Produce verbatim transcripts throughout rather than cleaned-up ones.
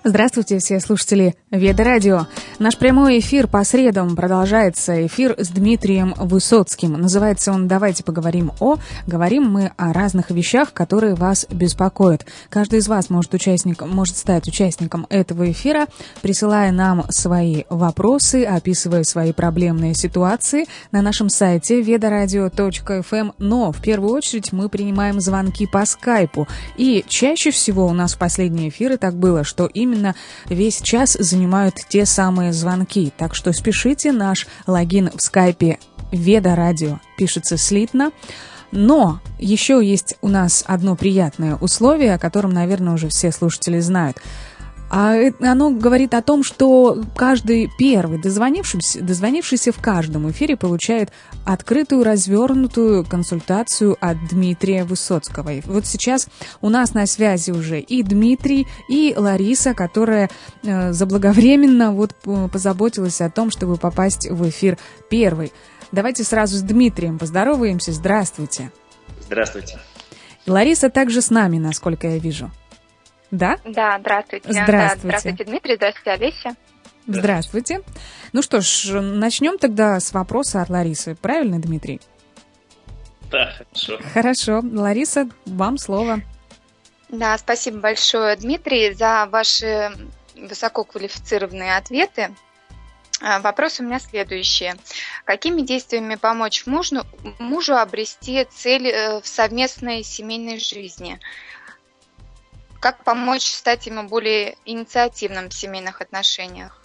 Здравствуйте, все слушатели Веда Радио. Наш прямой эфир по средам продолжается. Эфир с Дмитрием Высоцким. Называется он «Давайте поговорим о». Говорим мы о разных вещах, которые вас беспокоят. Каждый из вас может, участником, может стать участником этого эфира, присылая нам свои вопросы, описывая свои проблемные ситуации на нашем сайте ведарадио точка эф эм. Но в первую очередь мы принимаем звонки по скайпу. И чаще всего у нас в последние эфиры так было, что именно Именно весь час занимают те самые звонки. Так что спешите, наш логин в скайпе Веда Радио пишется слитно. Но еще есть у нас одно приятное условие, о котором, наверное, уже все слушатели знают. А оно говорит о том, что каждый первый, дозвонившийся, дозвонившийся в каждом эфире, получает открытую, развернутую консультацию от Дмитрия Высоцкого. И вот сейчас у нас на связи уже и Дмитрий, и Лариса, которая э, заблаговременно вот позаботилась о том, чтобы попасть в эфир первой. Давайте сразу с Дмитрием поздороваемся. Здравствуйте. Здравствуйте. И Лариса также с нами, насколько я вижу. Да? Да, здравствуйте. Здравствуйте. Да, здравствуйте, Дмитрий, здравствуйте, Олеся. Здравствуйте. Ну что ж, начнем тогда с вопроса от Ларисы. Правильно, Дмитрий? Да, хорошо. Хорошо. Лариса, вам слово. Да, спасибо большое, Дмитрий, за ваши высококвалифицированные ответы. Вопрос у меня следующий. Какими действиями помочь мужу, мужу обрести цель в совместной семейной жизни? Как помочь стать ему более инициативным в семейных отношениях?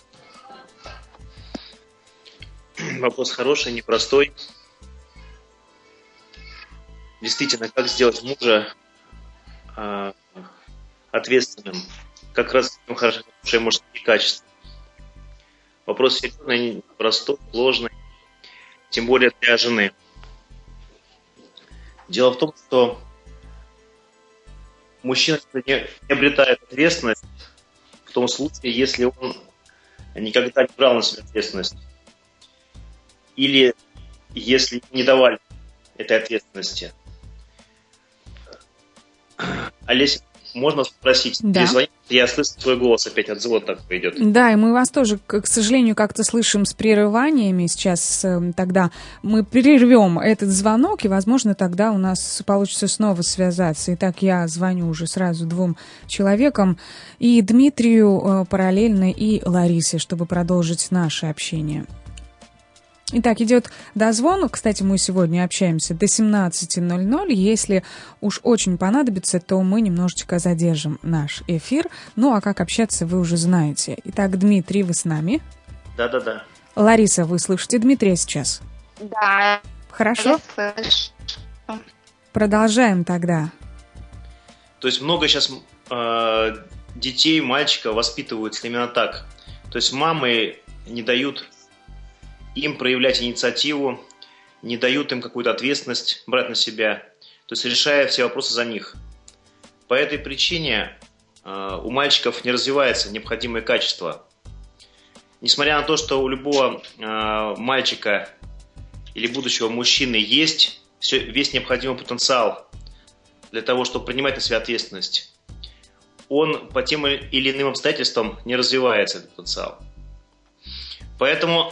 Вопрос хороший, непростой. Действительно, как сделать мужа э, ответственным? Как раз хорошие мужские качества. Вопрос серьезный, простой, сложный, тем более для жены. Дело в том, что мужчина не обретает ответственность в том случае, если он никогда не брал на себя ответственность. Или если не давали этой ответственности. Олеся, можно спросить? Да. Перезвонить? Я слышу свой голос опять, отзвук так идет. Да, и мы вас тоже, к сожалению, как-то слышим с прерываниями. Сейчас тогда мы прервем этот звонок, и, возможно, тогда у нас получится снова связаться. Итак, я звоню уже сразу двум человекам, и Дмитрию параллельно, и Ларисе, чтобы продолжить наше общение. Итак, идет дозвон. Кстати, мы сегодня общаемся до семнадцати ноль-ноль. Если уж очень понадобится, то мы немножечко задержим наш эфир. Ну, а как общаться, вы уже знаете. Итак, Дмитрий, вы с нами? Да-да-да. Лариса, вы слышите Дмитрия сейчас? Да. Хорошо? Я слышу. Продолжаем тогда. То есть много сейчас э, детей, мальчиков воспитываются именно так. То есть мамы не дают им проявлять инициативу, не дают им какую-то ответственность брать на себя, то есть решая все вопросы за них. По этой причине э, у мальчиков не развивается необходимое качество. Несмотря на то, что у любого э, мальчика или будущего мужчины есть все, весь необходимый потенциал для того, чтобы принимать на себя ответственность, он по тем или иным обстоятельствам не развивается, этот потенциал. Поэтому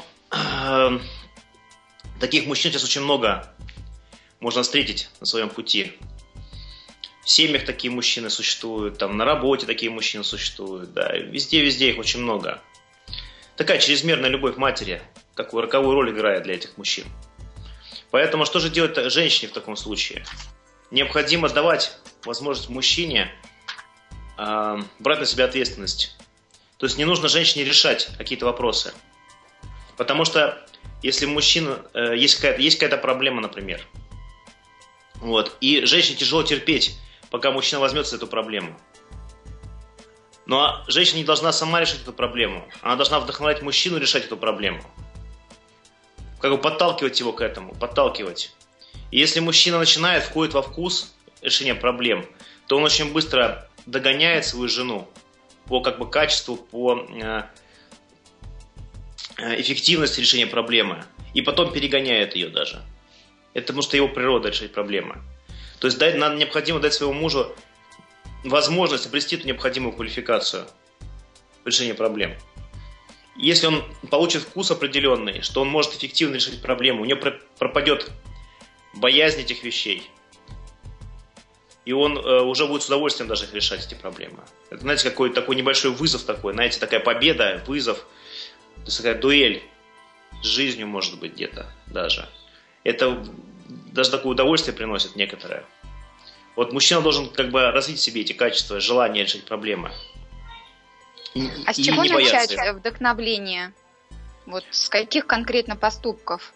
таких мужчин сейчас очень много можно встретить на своем пути. В семьях такие мужчины существуют, там на работе такие мужчины существуют, да, везде-везде их очень много. Такая чрезмерная любовь матери, какую роковую роль играет для этих мужчин. Поэтому что же делать женщине в таком случае? Необходимо давать возможность мужчине э, брать на себя ответственность. То есть не нужно женщине решать какие-то вопросы. Потому что если мужчина, э, есть, какая-то, есть какая-то проблема, например, вот, и женщине тяжело терпеть, пока мужчина возьмется за эту проблему. Но женщина не должна сама решить эту проблему. Она должна вдохновлять мужчину решать эту проблему. Как бы подталкивать его к этому, подталкивать. И если мужчина начинает, входит во вкус решения проблем, то он очень быстро догоняет свою жену по как бы качеству, по э, эффективности решения проблемы, и потом перегоняет ее даже. Это потому что его природа решать проблемы. То есть дать, надо, необходимо дать своему мужу возможность обрести эту необходимую квалификацию. в решении проблем. Если он получит вкус определенный, что он может эффективно решить проблему, у него пропадет боязнь этих вещей. И он э, уже будет с удовольствием даже решать эти проблемы. Это, знаете, какой такой небольшой вызов такой, знаете, такая победа, вызов, то есть такая дуэль с жизнью, может быть, где-то даже. Это даже такое удовольствие приносит некоторое. Вот мужчина должен как бы развить в себе эти качества, желание решить проблемы. И, а с и чего начать бояться. вдохновление? Вот с каких конкретно поступков?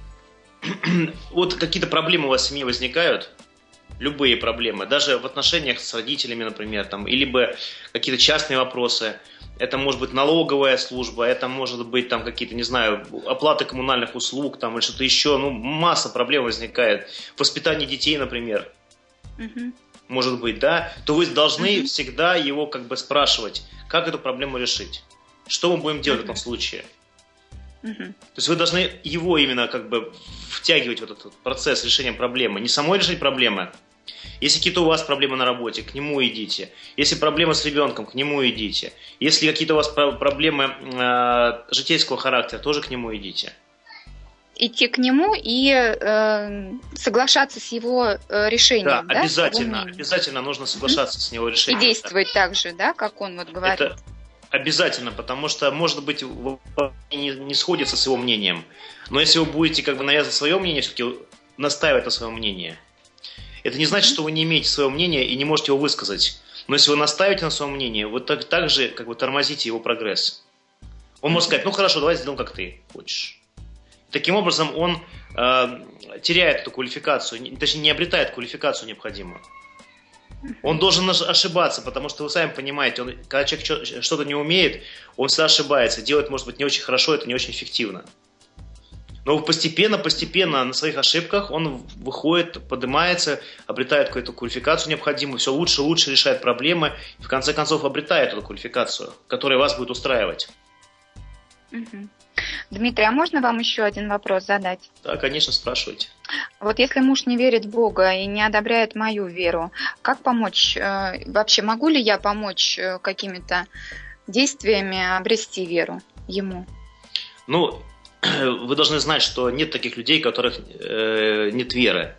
Вот какие-то проблемы у вас в семье возникают, любые проблемы, даже в отношениях с родителями, например, там, или бы какие-то частные вопросы. Это может быть налоговая служба, это может быть там какие-то, не знаю, оплаты коммунальных услуг, там, или что-то еще. Ну, масса проблем возникает. Воспитание детей, например. Uh-huh. Может быть, да, то вы должны uh-huh. всегда его как бы спрашивать, как эту проблему решить, что мы будем делать uh-huh. в этом случае. Uh-huh. То есть вы должны его именно как бы втягивать в этот процесс решения проблемы, не самой решить проблемы. Если какие-то у вас проблемы на работе, к нему идите. Если проблемы с ребенком, к нему идите. Если какие-то у вас проблемы э, житейского характера, тоже к нему идите. Идти к нему и э, соглашаться с его э, решением. Да, да, обязательно. Обязательно нужно соглашаться mm-hmm. с его решением. И действовать да. так же, да, как он вот говорит. Это обязательно, потому что, может быть, не, не сходится с его мнением. Но если вы будете как бы навязывать свое мнение, все-таки настаивать на своем мнении. Это не значит, что вы не имеете своего мнения и не можете его высказать. Но если вы настаиваете на своем мнении, вы так, так же как бы тормозите его прогресс. Он может сказать, ну хорошо, давай сделаем, как ты хочешь. Таким образом, он э, теряет эту квалификацию, точнее, не обретает квалификацию необходимую. Он должен ошибаться, потому что вы сами понимаете, он, когда человек что-то не умеет, он всегда ошибается. Делает, может быть, не очень хорошо, это не очень эффективно. Но постепенно, постепенно на своих ошибках он выходит, поднимается, обретает какую-то квалификацию необходимую, все лучше и лучше решает проблемы, и в конце концов обретает эту квалификацию, которая вас будет устраивать. Угу. Дмитрий, а можно вам еще один вопрос задать? Да, конечно, спрашивайте. Вот если муж не верит в Бога и не одобряет мою веру, как помочь? Вообще, могу ли я помочь какими-то действиями обрести веру ему? Ну, вы должны знать, что нет таких людей, у которых э, нет веры.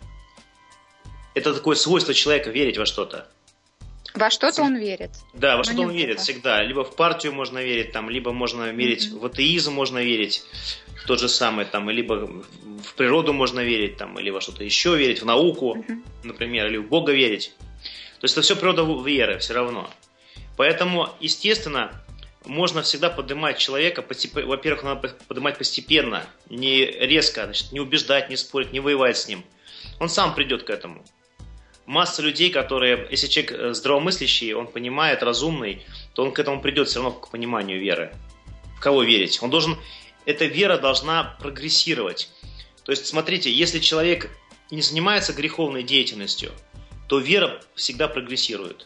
Это такое свойство человека верить во что-то. Во что-то он верит. Да, во что-то он верит всегда. Либо в партию можно верить, там, либо можно верить mm-hmm. в атеизм, можно верить в тот же самый, там, либо в природу можно верить, там, или во что-то еще верить, в науку, mm-hmm. например, или в Бога верить. То есть это все природа веры все равно. Поэтому, естественно, можно всегда поднимать человека, во-первых, надо поднимать постепенно, не резко, значит, не убеждать, не спорить, не воевать с ним. Он сам придет к этому. Масса людей, которые, если человек здравомыслящий, он понимает, разумный, то он к этому придет все равно к пониманию веры. В кого верить? Он должен, эта вера должна прогрессировать. То есть, смотрите, если человек не занимается греховной деятельностью, то вера всегда прогрессирует.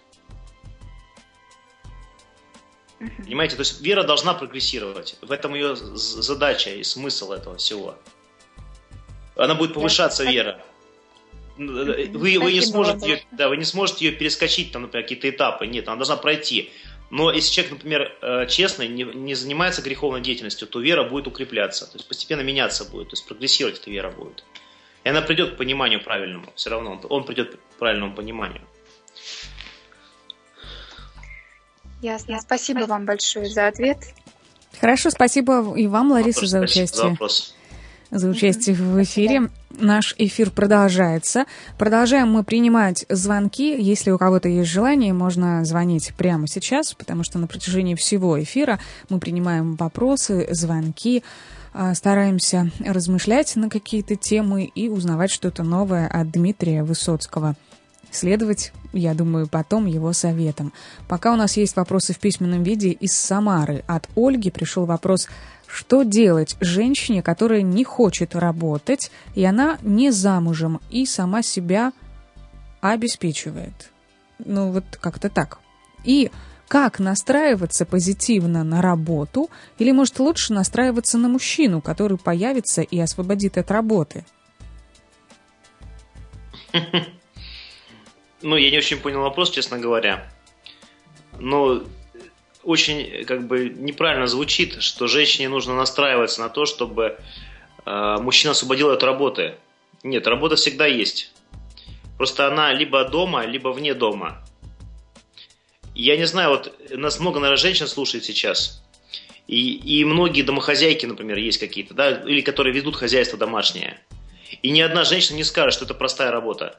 Понимаете, то есть вера должна прогрессировать. В этом ее задача и смысл этого всего. Она будет повышаться, вера. Вы, вы, не сможете ее, да, вы не сможете ее перескочить, там, например, какие-то этапы. Нет, она должна пройти. Но если человек, например, честный, не, не занимается греховной деятельностью, то вера будет укрепляться. То есть постепенно меняться будет. То есть прогрессировать эта вера будет. И она придет к пониманию правильному. Все равно он, он придет к правильному пониманию. Ясно. Спасибо вам большое за ответ. Хорошо, спасибо и вам, Лариса, за участие. За участие в эфире. Наш эфир продолжается. Продолжаем мы принимать звонки. Если у кого-то есть желание, можно звонить прямо сейчас, потому что на протяжении всего эфира мы принимаем вопросы, звонки, стараемся размышлять на какие-то темы и узнавать что-то новое от Дмитрия Высоцкого. Следовать, я думаю, потом его советам. Пока у нас есть вопросы в письменном виде из Самары. От Ольги пришел вопрос: что делать женщине, которая не хочет работать, и она не замужем, и сама себя обеспечивает? Ну, вот как-то так. И как настраиваться позитивно на работу, или, может, лучше настраиваться на мужчину, который появится и освободит от работы? Ну, я не очень понял вопрос, честно говоря. Но очень как бы неправильно звучит, что женщине нужно настраиваться на то, чтобы э, мужчина освободил ее от работы. Нет, работа всегда есть. Просто она либо дома, либо вне дома. Я не знаю, вот нас много, наверное, женщин слушает сейчас. И, и многие домохозяйки, например, есть какие-то, да, или которые ведут хозяйство домашнее. И ни одна женщина не скажет, что это простая работа.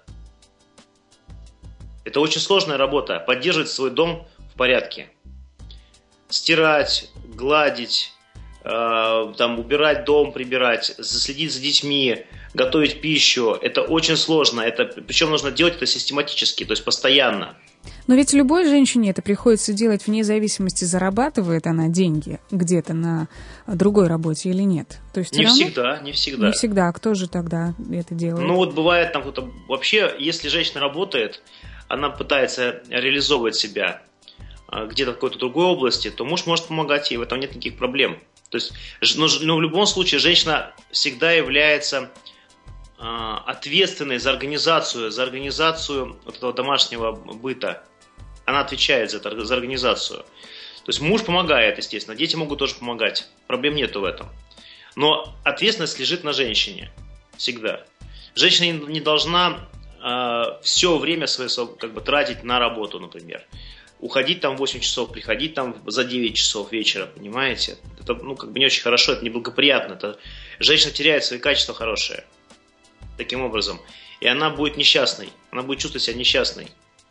Это очень сложная работа. Поддерживать свой дом в порядке. Стирать, гладить, э, там, убирать дом, прибирать, следить за детьми, готовить пищу. Это очень сложно. Это, причем нужно делать это систематически, то есть постоянно. Но ведь любой женщине это приходится делать вне зависимости, зарабатывает она деньги где-то на другой работе или нет. То есть не равно... всегда, не всегда. Не всегда. А кто же тогда это делает? Ну вот бывает там кто-то... Вообще, если женщина работает, она пытается реализовывать себя где-то в какой-то другой области, то муж может помогать ей, в этом нет никаких проблем. То есть, но, но в любом случае женщина всегда является э, ответственной за организацию, за организацию вот этого домашнего быта. Она отвечает за это, за организацию. То есть муж помогает, естественно, дети могут тоже помогать, проблем нету в этом. Но ответственность лежит на женщине всегда. Женщина не должна э, все время свое как бы тратить на работу, например. Уходить там в восемь часов, приходить там за девять часов вечера, понимаете? Это ну, как бы не очень хорошо, это неблагоприятно. Это... Женщина теряет свои качества хорошие таким образом. И она будет несчастной, она будет чувствовать себя несчастной.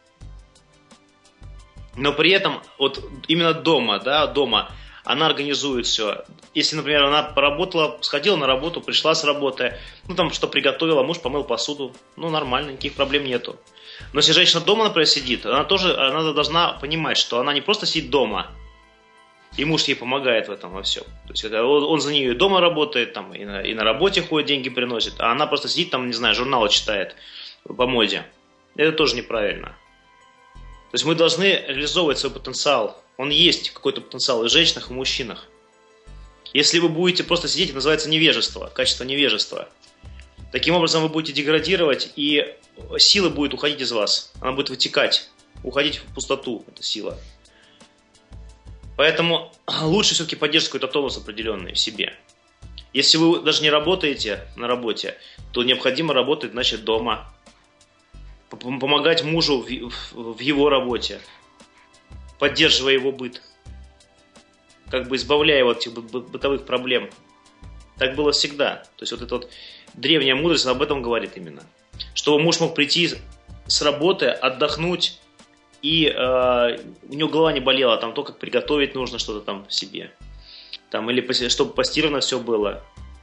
Но при этом вот именно дома, да, дома она организует все. Если, например, она поработала, сходила на работу, пришла с работы, ну там что приготовила, муж помыл посуду, ну нормально, никаких проблем нету. Но если женщина дома, например, сидит, она тоже она должна понимать, что она не просто сидит дома, и муж ей помогает в этом во всем. То есть он, он за нее и дома работает, там, и, на, и на работе ходит, деньги приносит, а она просто сидит там, не знаю, журналы читает по моде. Это тоже неправильно. То есть мы должны реализовывать свой потенциал. Он есть, какой-то потенциал и в женщинах, и в мужчинах. Если вы будете просто сидеть, это называется невежество, качество невежества. Таким образом вы будете деградировать, и сила будет уходить из вас. Она будет вытекать, уходить в пустоту, эта сила. Поэтому лучше все-таки поддерживать какой-то тонус определенный в себе. Если вы даже не работаете на работе, то необходимо работать, значит, дома. Помогать мужу в его работе, поддерживая его быт, как бы избавляя его от этих бытовых проблем. Так было всегда. То есть вот эта вот древняя мудрость об этом говорит именно. Чтобы муж мог прийти с работы, отдохнуть, и э, у него голова не болела, там то, как приготовить нужно что-то там себе. Там, или чтобы постирано все было.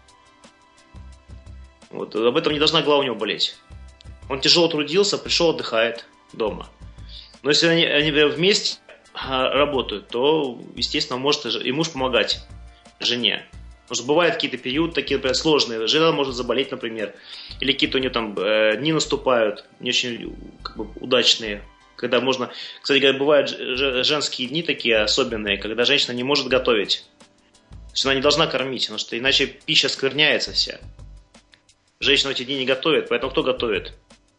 Вот, об этом не должна голова у него болеть. Он тяжело трудился, пришел, отдыхает дома. Но если они, они вместе работают, то, естественно, может и муж помогать жене. Потому что бывают какие-то периоды такие, например, сложные. Жена может заболеть, например. Или какие-то у нее там э, дни наступают, не очень как бы, удачные. Когда можно... Кстати говоря, бывают женские дни такие особенные, когда женщина не может готовить. То есть она не должна кормить, потому что иначе пища скверняется вся. Женщина в эти дни не готовит, поэтому кто готовит?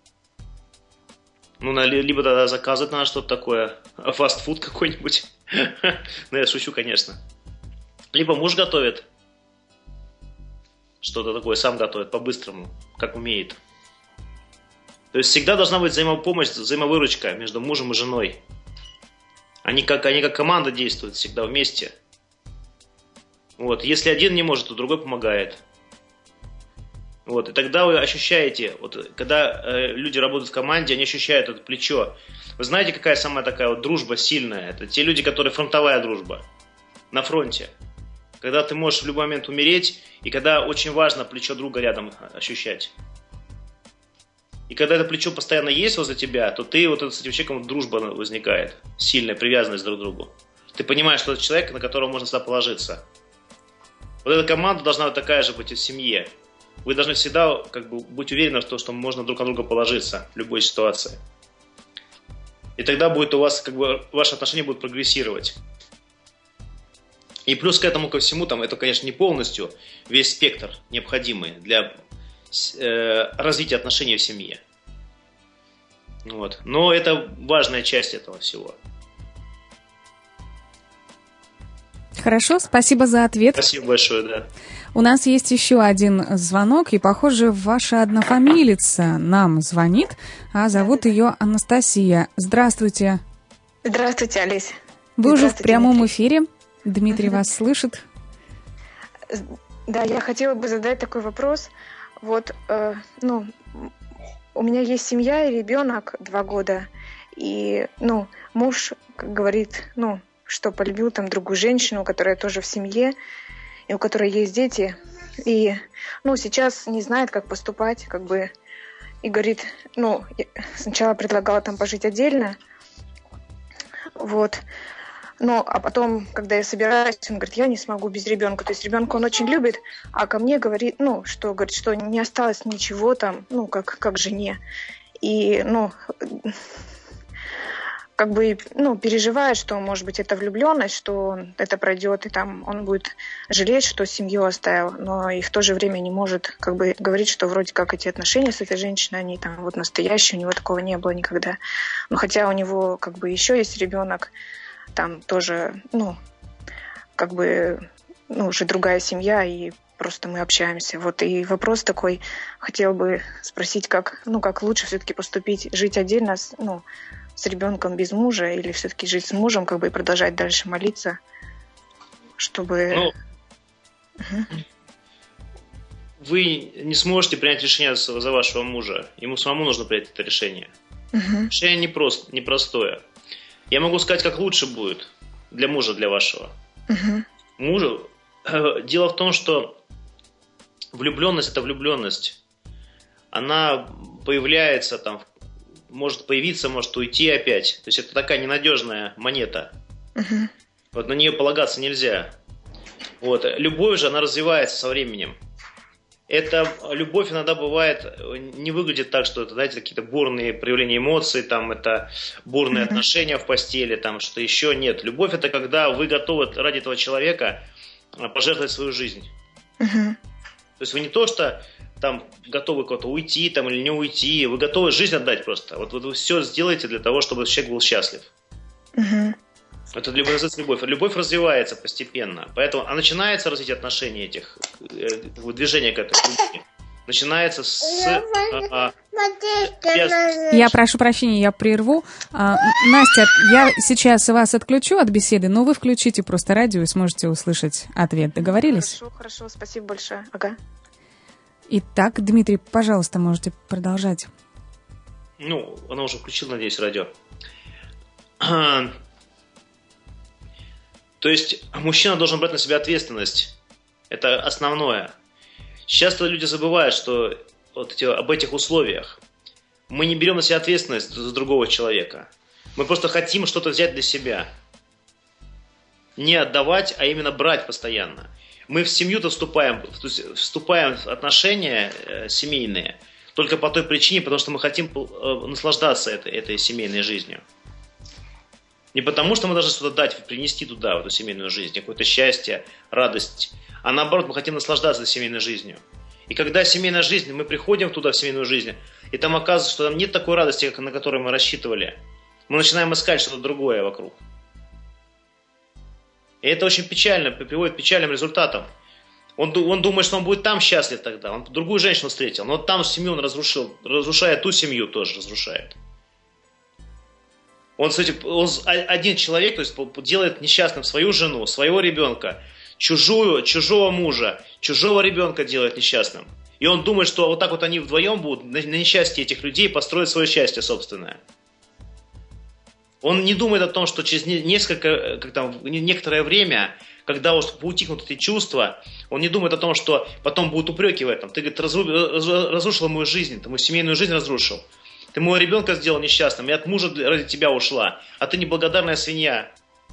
Ну, либо тогда заказывать надо что-то такое, фастфуд какой-нибудь. Ну, я шучу, конечно. Либо муж готовит. Что-то такое, сам готовит по-быстрому, как умеет. То есть всегда должна быть взаимопомощь, взаимовыручка между мужем и женой. Они как, они как команда действуют всегда вместе. Вот. Если один не может, то другой помогает. Вот, и тогда вы ощущаете, вот, когда э, люди работают в команде, они ощущают это плечо. Вы знаете, какая самая такая вот дружба сильная? Это те люди, которые фронтовая дружба, на фронте. Когда ты можешь в любой момент умереть, и когда очень важно плечо друга рядом ощущать. И когда это плечо постоянно есть возле тебя, то ты вот с этим человеком дружба возникает, сильная привязанность друг к другу. Ты понимаешь, что это человек, на которого можно всегда положиться. Вот эта команда должна вот такая же быть и в семье. Вы должны всегда как бы, быть уверены в том, что можно друг на друга положиться в любой ситуации. И тогда будет у вас, как бы, ваши отношения будут прогрессировать. И плюс к этому ко всему, там, это, конечно, не полностью весь спектр необходимый для э, развития отношений в семье. Вот. Но это важная часть этого всего. Хорошо, спасибо за ответ. Спасибо большое, да. У нас есть еще один звонок, и, похоже, ваша однофамилица нам звонит, а зовут ее Анастасия. Здравствуйте. Здравствуйте, Олесь. Вы уже в прямом эфире. Дмитрий вас слышит. Да, я хотела бы задать такой вопрос. Вот, э, ну, у меня есть семья и ребенок два года, и, ну, муж, как говорит, ну, что полюбил там другую женщину, которая тоже в семье, и у которой есть дети, и, ну, сейчас не знает, как поступать, как бы, и говорит, ну, сначала предлагала там пожить отдельно, вот, ну, а потом, когда я собираюсь, он говорит, я не смогу без ребенка. То есть ребенка он очень любит, а ко мне говорит, ну, что, говорит, что не осталось ничего там, ну, как, как жене. И, ну, как бы, ну, переживает, что, может быть, это влюбленность, что это пройдет, и там он будет жалеть, что семью оставил, но и в то же время не может, как бы, говорить, что вроде как эти отношения с этой женщиной, они там вот настоящие, у него такого не было никогда. Но хотя у него, как бы, еще есть ребенок, там тоже, ну, как бы, ну, уже другая семья, и просто мы общаемся. Вот, и вопрос такой, хотел бы спросить, как, ну, как лучше все-таки поступить, жить отдельно, с, ну, с ребенком без мужа, или все-таки жить с мужем, как бы, и продолжать дальше молиться, чтобы... Ну, угу. Вы не сможете принять решение за вашего мужа. Ему самому нужно принять это решение. Угу. Решение непрост, непростое. Я могу сказать, как лучше будет для мужа, для вашего. Uh-huh. Мужу. Дело в том, что влюбленность – это влюбленность. Она появляется, там, может появиться, может уйти опять. То есть это такая ненадежная монета. Uh-huh. Вот на нее полагаться нельзя. Вот. Любовь же, она развивается со временем. Эта любовь иногда бывает, не выглядит так, что это, знаете, какие-то бурные проявления эмоций, там, это бурные mm-hmm. отношения в постели, там, что еще нет. Любовь – это когда вы готовы ради этого человека пожертвовать свою жизнь. Mm-hmm. То есть вы не то, что там готовы куда-то уйти там, или не уйти, вы готовы жизнь отдать просто. Вот, вот вы все сделаете для того, чтобы человек был счастлив. Mm-hmm. Это называется любовь. Любовь развивается постепенно. Поэтому, а начинается развитие отношений этих, движение к этой любви. Начинается с... А, а, я прошу прощения, я прерву. А, Настя, я сейчас вас отключу от беседы, но вы включите просто радио и сможете услышать ответ. Договорились? Хорошо, хорошо, спасибо большое. Ага. Итак, Дмитрий, пожалуйста, можете продолжать. Ну, она уже включила, надеюсь, радио. То есть мужчина должен брать на себя ответственность. Это основное. Часто люди забывают, что вот эти, об этих условиях. Мы не берем на себя ответственность за другого человека. Мы просто хотим что-то взять для себя. Не отдавать, а именно брать постоянно. Мы в семью-то вступаем, вступаем в отношения э, семейные только по той причине, потому что мы хотим э, наслаждаться этой, этой семейной жизнью. Не потому, что мы должны что-то дать, принести туда, в эту семейную жизнь, какое-то счастье, радость. А наоборот, мы хотим наслаждаться семейной жизнью. И когда семейная жизнь, мы приходим туда, в семейную жизнь, и там оказывается, что там нет такой радости, на которую мы рассчитывали, мы начинаем искать что-то другое вокруг. И это очень печально, приводит к печальным результатам. Он, он думает, что он будет там счастлив тогда, он другую женщину встретил, но там семью он разрушил, разрушает ту семью тоже, разрушает. Он, кстати, он один человек, то есть делает несчастным свою жену, своего ребенка, чужую, чужого мужа, чужого ребенка делает несчастным. И он думает, что вот так вот они вдвоем будут на несчастье этих людей построить свое счастье собственное. Он не думает о том, что через несколько, как там, некоторое время, когда уж поутихнут эти чувства, он не думает о том, что потом будут упреки в этом. Ты, говорит, разрушил мою жизнь, ты мою семейную жизнь разрушил. Ты моего ребенка сделал несчастным, я от мужа ради тебя ушла, а ты неблагодарная свинья.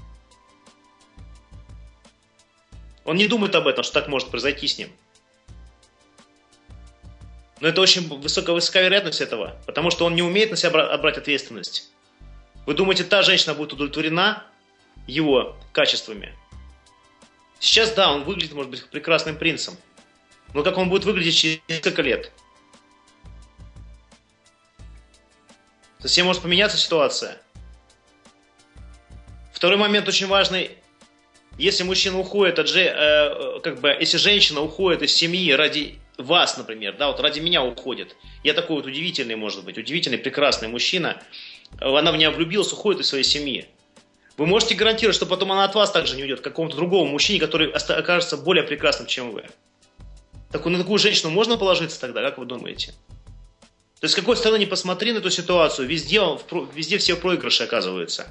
Он не думает об этом, что так может произойти с ним. Но это очень высокая, высокая вероятность этого, потому что он не умеет на себя брать ответственность. Вы думаете, та женщина будет удовлетворена его качествами? Сейчас, да, он выглядит, может быть, прекрасным принцем, но как он будет выглядеть через несколько лет? Совсем может поменяться ситуация. Второй момент очень важный. если мужчина уходит от же, э, как бы, если женщина уходит из семьи ради вас, например, да, вот ради меня уходит, я такой вот удивительный, может быть, удивительный, прекрасный мужчина, она в меня влюбилась, уходит из своей семьи. Вы можете гарантировать, что потом она от вас также не уйдет, к какому-то другому мужчине, который окажется более прекрасным, чем вы. Так, на такую женщину можно положиться тогда, как вы думаете? То есть, с какой стороны не посмотри на эту ситуацию, везде, везде все проигрыши оказываются.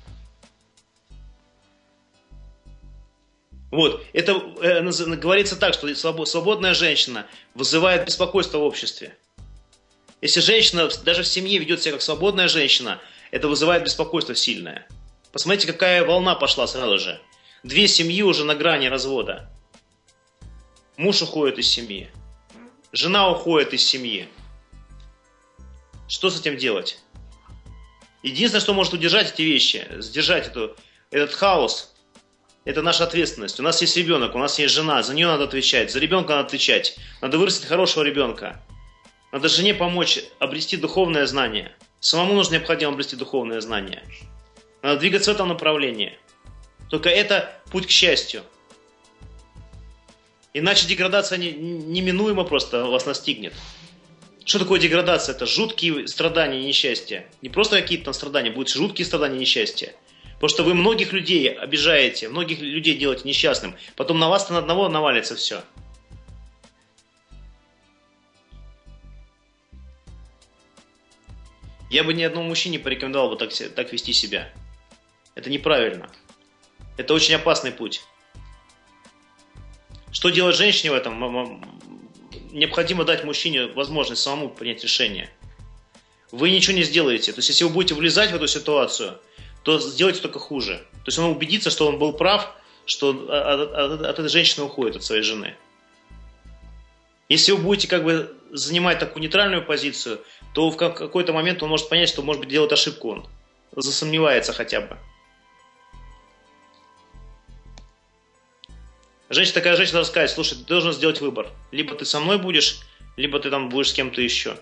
Вот, это э, говорится так, что свободная женщина вызывает беспокойство в обществе. Если женщина даже в семье ведет себя как свободная женщина, это вызывает беспокойство сильное. Посмотрите, какая волна пошла сразу же. Две семьи уже на грани развода. Муж уходит из семьи. Жена уходит из семьи. Что с этим делать? Единственное, что может удержать эти вещи, сдержать эту, этот хаос, это наша ответственность. У нас есть ребенок, у нас есть жена, за нее надо отвечать, за ребенка надо отвечать. Надо вырастить хорошего ребенка. Надо жене помочь обрести духовное знание. Самому нужно необходимо обрести духовное знание. Надо двигаться в этом направлении. Только это путь к счастью. Иначе деградация неминуемо просто вас настигнет. Что такое деградация? Это жуткие страдания и несчастья. Не просто какие-то там страдания, будут жуткие страдания и несчастья. Потому что вы многих людей обижаете, многих людей делаете несчастным. Потом на вас-то на одного навалится все. Я бы ни одному мужчине не порекомендовал бы так, так вести себя. Это неправильно. Это очень опасный путь. Что делать женщине в этом? Необходимо дать мужчине возможность самому принять решение. Вы ничего не сделаете. То есть, если вы будете влезать в эту ситуацию, то сделаете только хуже. То есть, он убедится, что он был прав, что от, от, от этой женщины уходит, от своей жены. Если вы будете как бы занимать такую нейтральную позицию, то в какой-то момент он может понять, что, может быть, делает ошибку он. Засомневается хотя бы. Женщина, такая женщина должна сказать: слушай, ты должен сделать выбор. Либо ты со мной будешь, либо ты там будешь с кем-то еще.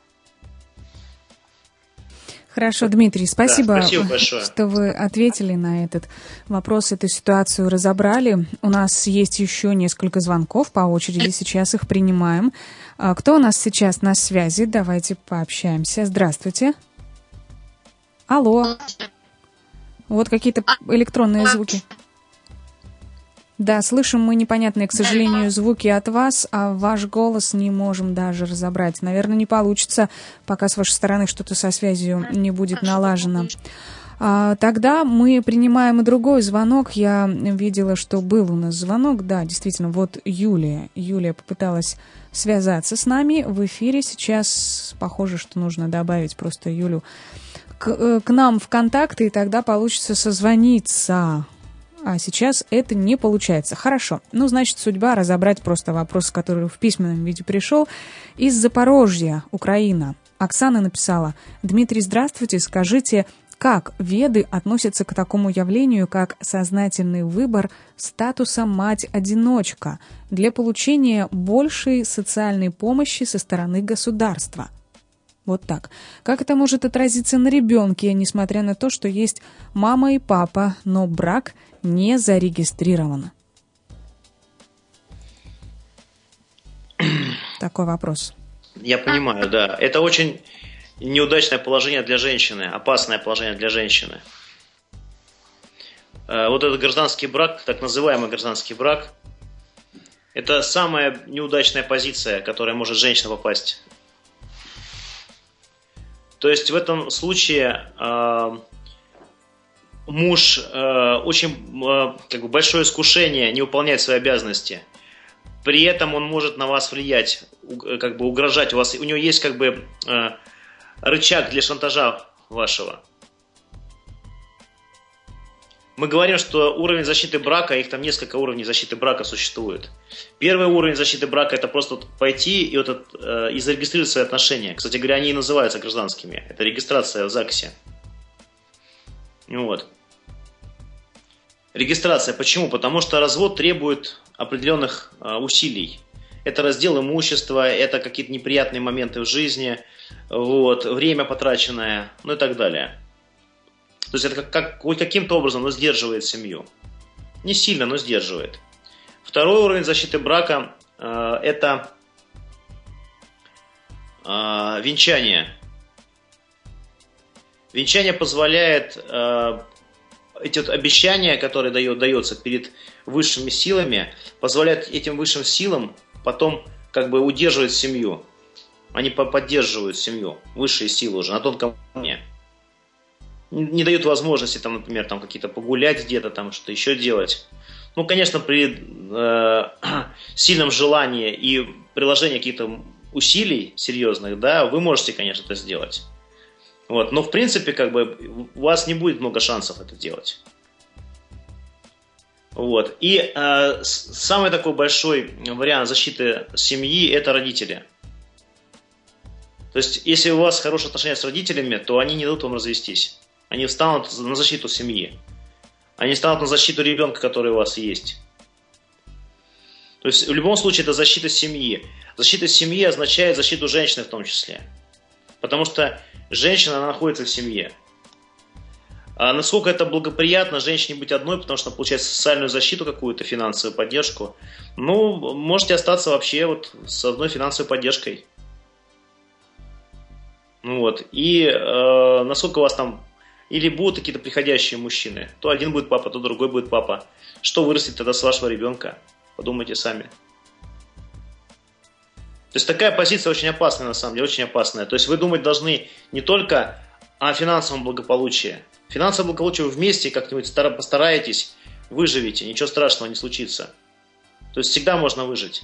Хорошо, Дмитрий, спасибо, да, спасибо большое, что вы ответили на этот вопрос, эту ситуацию разобрали. У нас есть еще несколько звонков по очереди, сейчас их принимаем. Кто у нас сейчас на связи? Давайте пообщаемся. Здравствуйте. Алло. Вот какие-то электронные звуки. Да, слышим мы непонятные, к сожалению, звуки от вас, а ваш голос не можем даже разобрать. Наверное, не получится, пока с вашей стороны что-то со связью не будет налажено. А, тогда мы принимаем и другой звонок. Я видела, что был у нас звонок. Да, действительно, вот Юлия. Юлия попыталась связаться с нами в эфире. Сейчас похоже, что нужно добавить просто Юлю к, к нам в контакты, и тогда получится созвониться. А сейчас это не получается. Хорошо. Ну, значит, судьба разобрать просто вопрос, который в письменном виде пришел. Из Запорожья, Украина. Оксана написала: Дмитрий, здравствуйте. Скажите, как веды относятся к такому явлению, как сознательный выбор статуса мать-одиночка для получения большей социальной помощи со стороны государства? Вот так. Как это может отразиться на ребенке, несмотря на то, что есть мама и папа, но брак не зарегистрирован? Такой вопрос. Я понимаю, да. Это очень неудачное положение для женщины, опасное положение для женщины. Вот этот гражданский брак, так называемый гражданский брак, это самая неудачная позиция, в которой может женщина попасть. То есть в этом случае э, муж э, очень э, как бы большое искушение не выполнять свои обязанности. При этом он может на вас влиять, как бы угрожать. У вас, у него есть как бы э, рычаг для шантажа вашего. Мы говорим, что уровень защиты брака, их там несколько уровней защиты брака существует. Первый уровень защиты брака — это просто пойти и, вот это, э, и зарегистрировать свои отношения. Кстати говоря, они и называются гражданскими. Это регистрация в ЗАГСе. Вот. Регистрация. Почему? Потому что развод требует определенных э, усилий. Это раздел имущества, это какие-то неприятные моменты в жизни, вот, время потраченное, ну и так далее. То есть это как, как, каким-то образом, но сдерживает семью. Не сильно, но сдерживает. Второй уровень защиты брака э, – это э, венчание. Венчание позволяет э, эти вот обещания, которые дает, дается перед высшими силами, позволяют этим высшим силам потом как бы удерживать семью. Они поддерживают семью, высшие силы уже на тонком уровне. Не дают возможности, там, например, там, какие-то погулять где-то, там, что-то еще делать. Ну, конечно, при э, сильном желании и приложении каких-то усилий серьезных, да, вы можете, конечно, это сделать. Вот. Но, в принципе, как бы, у вас не будет много шансов это делать. Вот. И э, самый такой большой вариант защиты семьи – это родители. То есть, если у вас хорошие отношения с родителями, то они не дадут вам развестись. Они встанут на защиту семьи. Они встанут на защиту ребенка, который у вас есть. То есть, в любом случае, это защита семьи. Защита семьи означает защиту женщины в том числе. Потому что женщина, она находится в семье. А насколько это благоприятно женщине быть одной, потому что она получает социальную защиту какую-то, финансовую поддержку, ну, можете остаться вообще вот с одной финансовой поддержкой. Ну вот. И э, насколько у вас там или будут какие-то приходящие мужчины, то один будет папа, то другой будет папа. Что вырастет тогда с вашего ребенка? Подумайте сами. То есть такая позиция очень опасная, на самом деле, очень опасная. То есть вы думать должны не только о финансовом благополучии. Финансовое благополучие вы вместе как-нибудь постараетесь, выживете, ничего страшного не случится. То есть всегда можно выжить.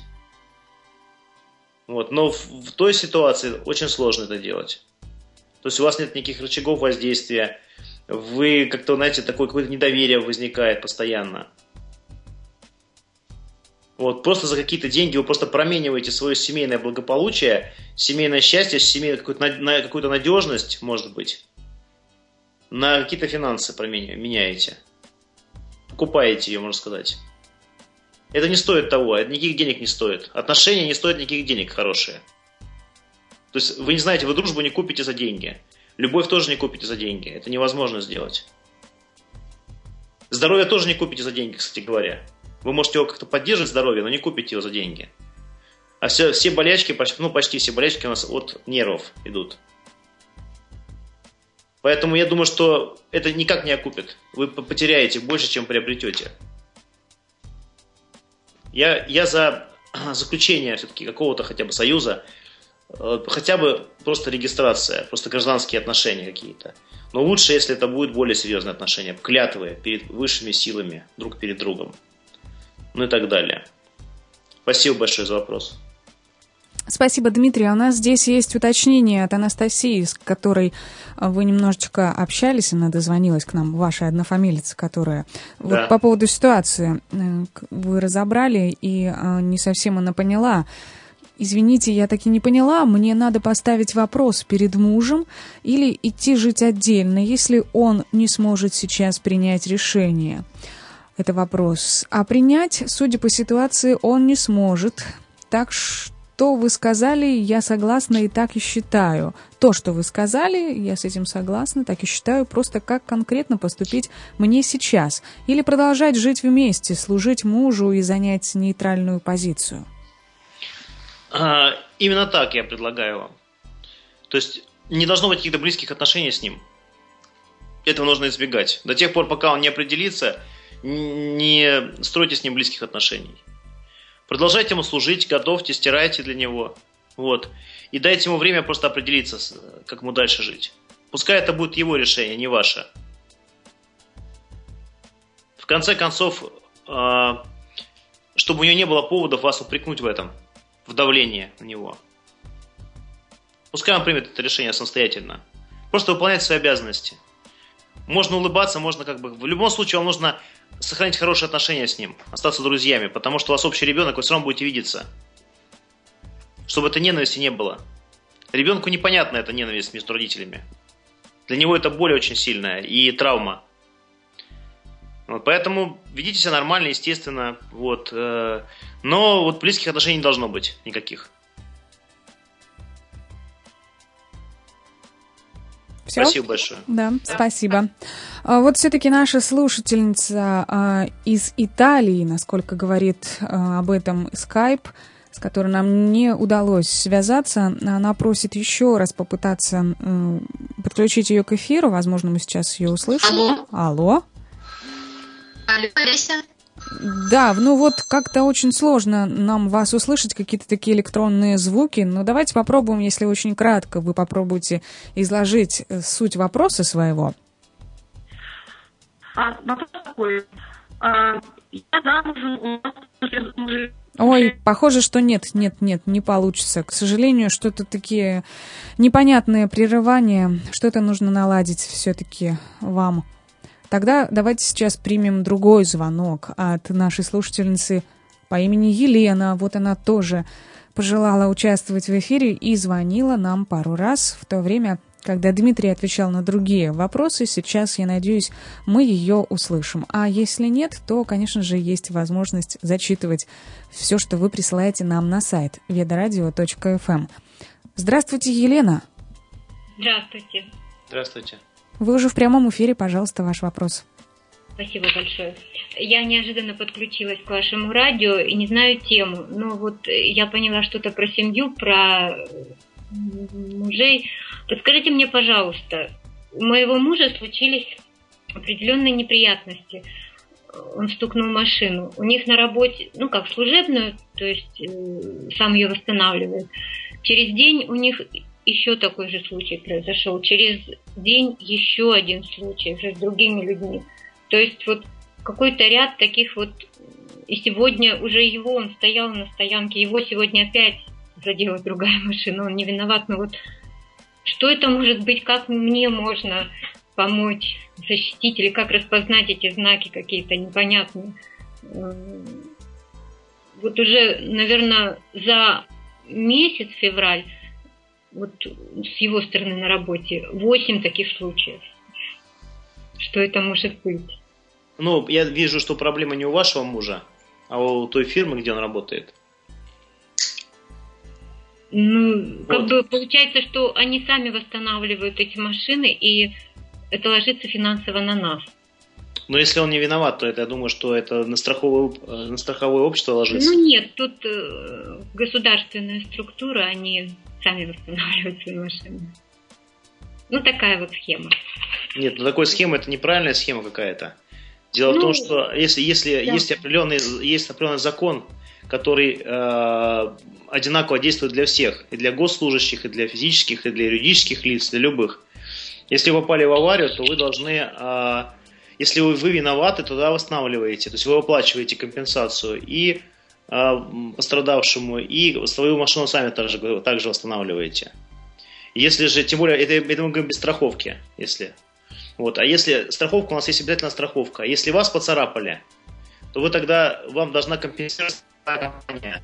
Вот. Но в, в той ситуации очень сложно это делать. То есть у вас нет никаких рычагов воздействия, вы как-то, знаете, такое какое-то недоверие возникает постоянно. Вот, просто за какие-то деньги вы просто промениваете свое семейное благополучие, семейное счастье, семейную какую-то, на какую-то надежность, может быть, на какие-то финансы променяете. Покупаете ее, можно сказать. Это не стоит того, это никаких денег не стоит. Отношения не стоят никаких денег хорошие. То есть вы не знаете, вы дружбу не купите за деньги. Любовь тоже не купите за деньги. Это невозможно сделать. Здоровье тоже не купите за деньги, кстати говоря. Вы можете его как-то поддерживать, здоровье, но не купите его за деньги. А все, все болячки, ну почти все болячки у нас от нервов идут. Поэтому я думаю, что это никак не окупит. Вы потеряете больше, чем приобретете. Я, я за заключение все-таки какого-то хотя бы союза, хотя бы просто регистрация, просто гражданские отношения какие-то. Но лучше, если это будут более серьезные отношения, клятвые перед высшими силами, друг перед другом. Ну и так далее. Спасибо большое за вопрос. Спасибо, Дмитрий. У нас здесь есть уточнение от Анастасии, с которой вы немножечко общались, она дозвонилась к нам, ваша однофамилица, которая... Да. Вот по поводу ситуации вы разобрали, и не совсем она поняла. Извините, я так и не поняла, мне надо поставить вопрос перед мужем или идти жить отдельно, если он не сможет сейчас принять решение. Это вопрос. А принять, судя по ситуации, он не сможет. Так что вы сказали, я согласна и так и считаю. То, что вы сказали, я с этим согласна, так и считаю. Просто как конкретно поступить мне сейчас? Или продолжать жить вместе, служить мужу и занять нейтральную позицию? А, именно так я предлагаю вам. То есть не должно быть каких-то близких отношений с ним. Этого нужно избегать. До тех пор, пока он не определится, не стройте с ним близких отношений. Продолжайте ему служить, готовьте, стирайте для него. Вот. И дайте ему время просто определиться, как ему дальше жить. Пускай это будет его решение, не ваше. В конце концов, чтобы у него не было поводов вас упрекнуть в этом, в давлении на него. Пускай он примет это решение самостоятельно. Просто выполнять свои обязанности. Можно улыбаться, можно как бы... В любом случае вам нужно сохранить хорошие отношения с ним, остаться друзьями, потому что у вас общий ребенок, вы все равно будете видеться. Чтобы этой ненависти не было. Ребенку непонятна эта ненависть между родителями. Для него это боль очень сильная и травма. Вот, поэтому ведите себя нормально, естественно. Вот, э, но вот близких отношений не должно быть никаких. Все? Спасибо большое. Да, спасибо. А вот все-таки наша слушательница а, из Италии, насколько говорит а, об этом Skype, с которой нам не удалось связаться, она просит еще раз попытаться а, подключить ее к эфиру. Возможно, мы сейчас ее услышим. Алло. Алло. Алло, Олеся. Да, ну вот как-то очень сложно нам вас услышать, какие-то такие электронные звуки, но давайте попробуем, если очень кратко вы попробуете изложить суть вопроса своего. А, вопрос такой. А, я замужем, у нас уже... Ой, похоже, что нет, нет, нет, не получится. К сожалению, что-то такие непонятные прерывания, что-то нужно наладить все-таки вам. Тогда давайте сейчас примем другой звонок от нашей слушательницы по имени Елена. Вот она тоже пожелала участвовать в эфире и звонила нам пару раз в то время, когда Дмитрий отвечал на другие вопросы. Сейчас, я надеюсь, мы ее услышим. А если нет, то, конечно же, есть возможность зачитывать все, что вы присылаете нам на сайт ведарадио точка эф эм. Здравствуйте, Елена. Здравствуйте. Здравствуйте. Вы уже в прямом эфире, пожалуйста, ваш вопрос. Спасибо большое. Я неожиданно подключилась к вашему радио и не знаю тему, но вот я поняла что-то про семью, про мужей. Подскажите мне, пожалуйста, у моего мужа случились определенные неприятности. Он стукнул машину. У них на работе, ну как, служебную, то есть э, сам ее восстанавливает. Через день у них еще такой же случай произошел. Через день еще один случай уже с другими людьми. То есть вот какой-то ряд таких вот... И сегодня уже его, он стоял на стоянке, его сегодня опять задела другая машина, он не виноват. Но вот что это может быть, как мне можно помочь, защитить, или как распознать эти знаки какие-то непонятные. Вот уже, наверное, за месяц, февраль, вот с его стороны на работе, восемь таких случаев. Что это может быть? Ну, я вижу, что проблема не у вашего мужа, а у той фирмы, где он работает. Ну, вот. Как бы получается, что они сами восстанавливают эти машины, и это ложится финансово на нас. Но если он не виноват, то это, я думаю, что это на страховое, на страховое общество ложится. Ну нет, тут э, государственная структура, они сами восстанавливают свои машины. Ну, такая вот схема. Нет, ну такой схема, это неправильная схема какая-то. Дело ну, в том, что если, если да. есть, определенный, есть определенный закон, который э, одинаково действует для всех, и для госслужащих, и для физических, и для юридических лиц, для любых. Если вы попали в аварию, то вы должны, э, если вы, вы виноваты, то да, восстанавливаете, то есть вы выплачиваете компенсацию и э, пострадавшему, и свою машину сами также, также восстанавливаете. Если же, тем более, это, это мы говорим без страховки, если... Вот. А если страховка, у нас есть обязательно страховка. Если вас поцарапали, то вы тогда, вам должна компенсировать компания.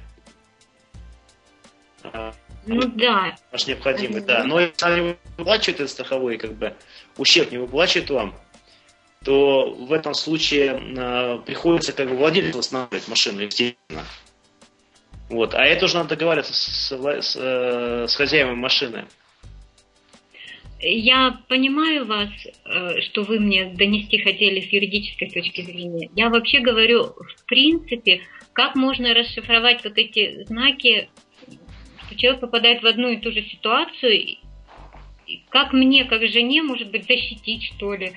Ну да. Ваш необходимый, да. Но если они не выплачивают этот страховой, как бы, ущерб не выплачивает вам, то в этом случае э, приходится как бы владельцу восстанавливать машину, естественно. Вот. А это уже надо договариваться с, с, э, с хозяевами машины. Я понимаю вас, что вы мне донести хотели с юридической точки зрения. Я вообще говорю, в принципе, как можно расшифровать вот эти знаки, что человек попадает в одну и ту же ситуацию, как мне, как жене, может быть, защитить, что ли?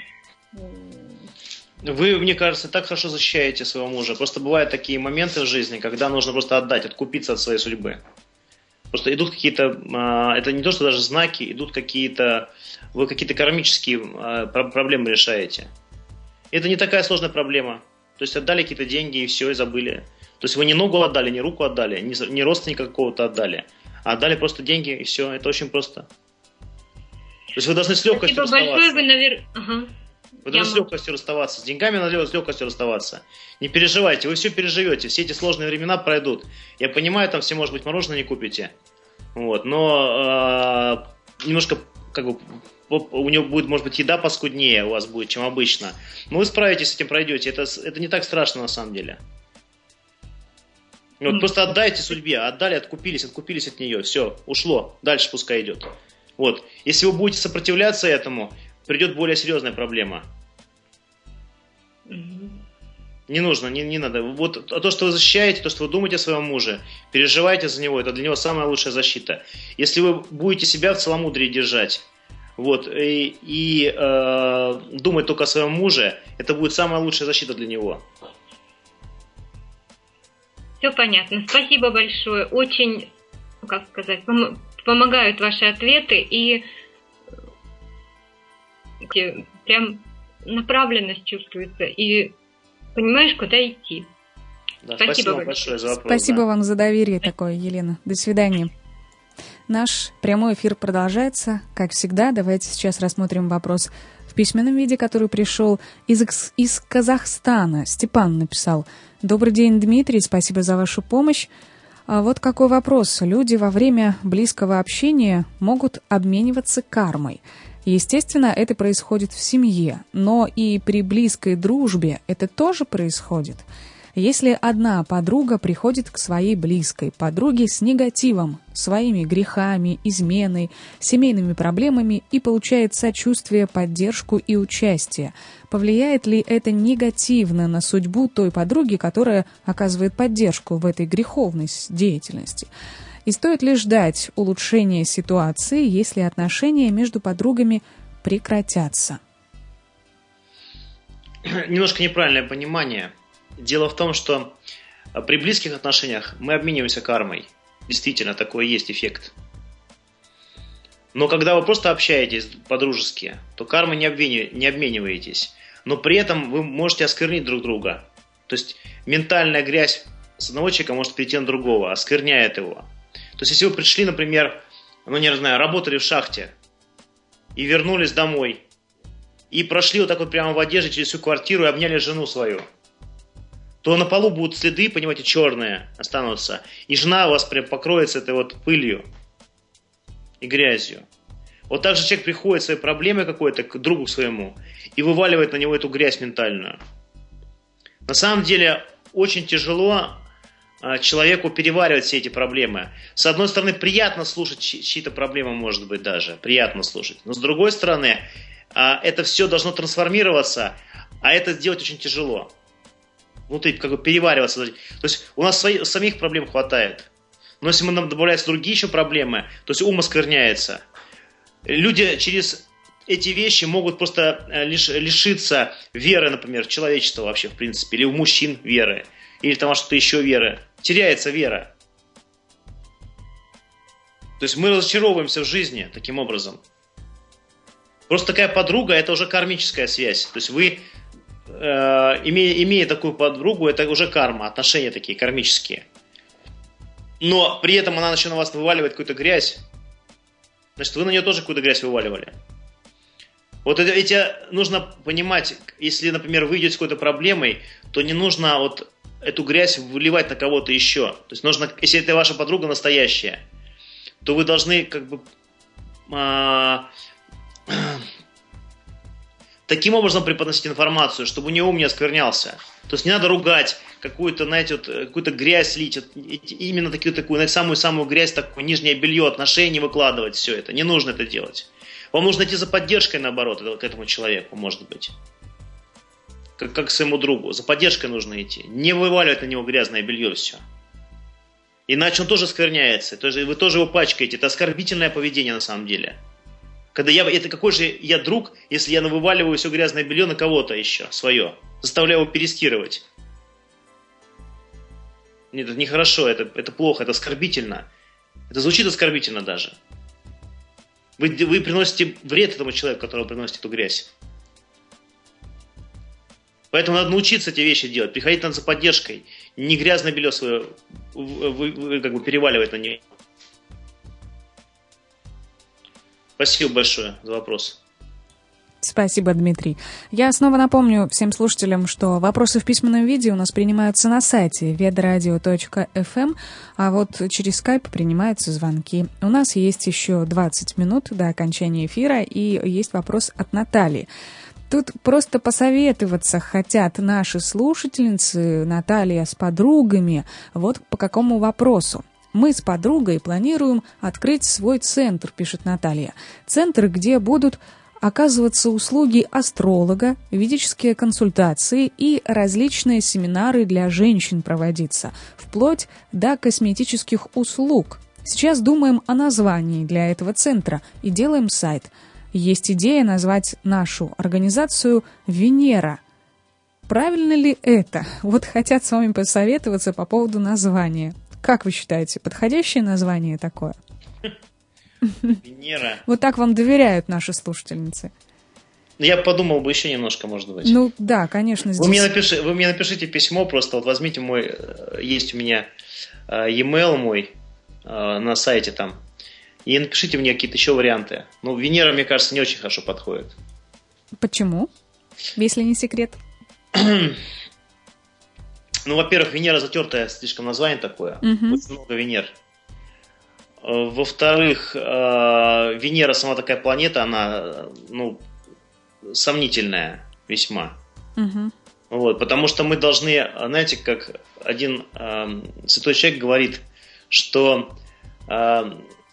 Вы, мне кажется, так хорошо защищаете своего мужа. Просто бывают такие моменты в жизни, когда нужно просто отдать, откупиться от своей судьбы. Просто идут какие-то, это не то, что даже знаки, идут какие-то, вы какие-то кармические проблемы решаете. Это не такая сложная проблема. То есть отдали какие-то деньги и все, и забыли. То есть вы не ногу отдали, не руку отдали, не, не родственника какого-то отдали, а отдали просто деньги и все. Это очень просто. То есть вы должны с легкостью расставаться. Спасибо большое, вы, наверное... Ага. Вы должны с легкостью расставаться. С деньгами надо с легкостью расставаться. Не переживайте, вы все переживете. Все эти сложные времена пройдут. Я понимаю, там все, может быть, мороженое не купите. Вот, но э, немножко, как бы, у него будет, может быть, еда поскуднее у вас будет, чем обычно. Но вы справитесь с этим, пройдете. Это, это не так страшно на самом деле. Вот, просто отдайте судьбе. Отдали, откупились, откупились от нее. Все, ушло. Дальше пускай идет. Вот. Если вы будете сопротивляться этому, придет более серьезная проблема. Mm-hmm. Не нужно, не, не надо. Вот то, что вы защищаете, то, что вы думаете о своем муже, переживаете за него, это для него самая лучшая защита. Если вы будете себя в целомудрии держать, вот, и, и э, думать только о своем муже, это будет самая лучшая защита для него. Все понятно. Спасибо большое. Очень, как сказать, пом- помогают ваши ответы, и прям направленность чувствуется, и понимаешь, куда идти. Да, спасибо, спасибо большое за вопрос. Спасибо да. вам за доверие такое, Елена. До свидания. Наш прямой эфир продолжается. Как всегда, давайте сейчас рассмотрим вопрос в письменном виде, который пришел из, из Казахстана. Степан написал: «Добрый день, Дмитрий, спасибо за вашу помощь. А вот какой вопрос. Люди во время близкого общения могут обмениваться кармой. Естественно, это происходит в семье, но и при близкой дружбе это тоже происходит. Если одна подруга приходит к своей близкой подруге с негативом, своими грехами, изменой, семейными проблемами и получает сочувствие, поддержку и участие, повлияет ли это негативно на судьбу той подруги, которая оказывает поддержку в этой греховной деятельности? И стоит ли ждать улучшения ситуации, если отношения между подругами прекратятся?» Немножко неправильное понимание. Дело в том, что при близких отношениях мы обмениваемся кармой. Действительно, такой есть эффект. Но когда вы просто общаетесь по-дружески, то кармой не, обменив... не обмениваетесь. Но при этом вы можете осквернить друг друга. То есть ментальная грязь с одного человека может перейти на другого, оскверняет его. То есть, если вы пришли, например, ну, не знаю, работали в шахте и вернулись домой, и прошли вот так вот прямо в одежде через всю квартиру и обняли жену свою, то на полу будут следы, понимаете, черные останутся, и жена у вас прям покроется этой вот пылью и грязью. Вот так же человек приходит своей проблемой какой-то к другу своему и вываливает на него эту грязь ментальную. На самом деле, очень тяжело человеку переваривать все эти проблемы. С одной стороны, приятно слушать чьи-то проблемы, может быть, даже. Приятно слушать. Но с другой стороны, это все должно трансформироваться, а это сделать очень тяжело. Внутри как бы перевариваться. То есть у нас своих, самих проблем хватает. Но если мы нам добавляются другие еще проблемы, то есть ум оскверняется. Люди через эти вещи могут просто лиш, лишиться веры, например, в человечество вообще, в принципе, или у мужчин веры. Или там что-то еще веры. Теряется вера. То есть мы разочаровываемся в жизни таким образом. Просто такая подруга, это уже кармическая связь. То есть вы, э, имея, имея такую подругу, это уже карма, отношения такие кармические. Но при этом она начала на вас вываливать какую-то грязь. Значит, вы на нее тоже какую-то грязь вываливали. Вот это, эти нужно понимать, если, например, вы идете с какой-то проблемой, то не нужно вот эту грязь выливать на кого-то еще. То есть нужно, если это ваша подруга настоящая, то вы должны как бы а, таким образом преподносить информацию, чтобы у нее ум не осквернялся. То есть не надо ругать, какую-то, знаете, вот, какую-то грязь лить, вот, именно такую, такую, самую-самую грязь, такое нижнее белье, отношения выкладывать, все это. Не нужно это делать. Вам нужно идти за поддержкой, наоборот, к этому человеку, может быть. Как, как к своему другу. За поддержкой нужно идти. Не вываливать на него грязное белье все. Иначе он тоже скверняется. То есть вы тоже его пачкаете. Это оскорбительное поведение на самом деле. Когда я, это какой же я друг, если я вываливаю все грязное белье на кого-то еще свое. Заставляю его перестирывать. Нет, это нехорошо, это, это плохо, это оскорбительно. Это звучит оскорбительно даже. Вы, вы приносите вред этому человеку, которому приносите эту грязь. Поэтому надо научиться эти вещи делать. Приходить надо за поддержкой. Не грязное белье свое вы, вы, вы, как бы переваливать на нее. Спасибо большое за вопрос. Спасибо, Дмитрий. Я снова напомню всем слушателям, что вопросы в письменном виде у нас принимаются на сайте ведрадио точка эф эм, а вот через скайп принимаются звонки. У нас есть еще двадцать минут до окончания эфира, и есть вопрос от Натальи. Тут просто посоветоваться хотят наши слушательницы, Наталья, с подругами, вот по какому вопросу. Мы с подругой планируем открыть свой центр, пишет Наталья. Центр, где будут оказываться услуги астролога, ведические консультации и различные семинары для женщин проводиться, вплоть до косметических услуг. Сейчас думаем о названии для этого центра и делаем сайт. Есть идея назвать нашу организацию «Венера». Правильно ли это? Вот хотят с вами посоветоваться по поводу названия. Как вы считаете, подходящее название такое? Венера. Вот так вам доверяют наши слушательницы. Я подумал бы еще немножко, может быть. Ну да, конечно. Здесь... Вы, мне напиши, вы мне напишите письмо просто, вот возьмите мой, есть у меня e-mail мой на сайте там, и напишите мне какие-то еще варианты. Ну, Венера, мне кажется, не очень хорошо подходит. Почему? Если не секрет. Ну, во-первых, Венера затертое слишком название такое. Угу. Очень много Венер. Во-вторых, Венера сама такая планета, она, ну, сомнительная весьма. Угу. Вот, потому что мы должны, знаете, как один э, святой человек говорит, что э,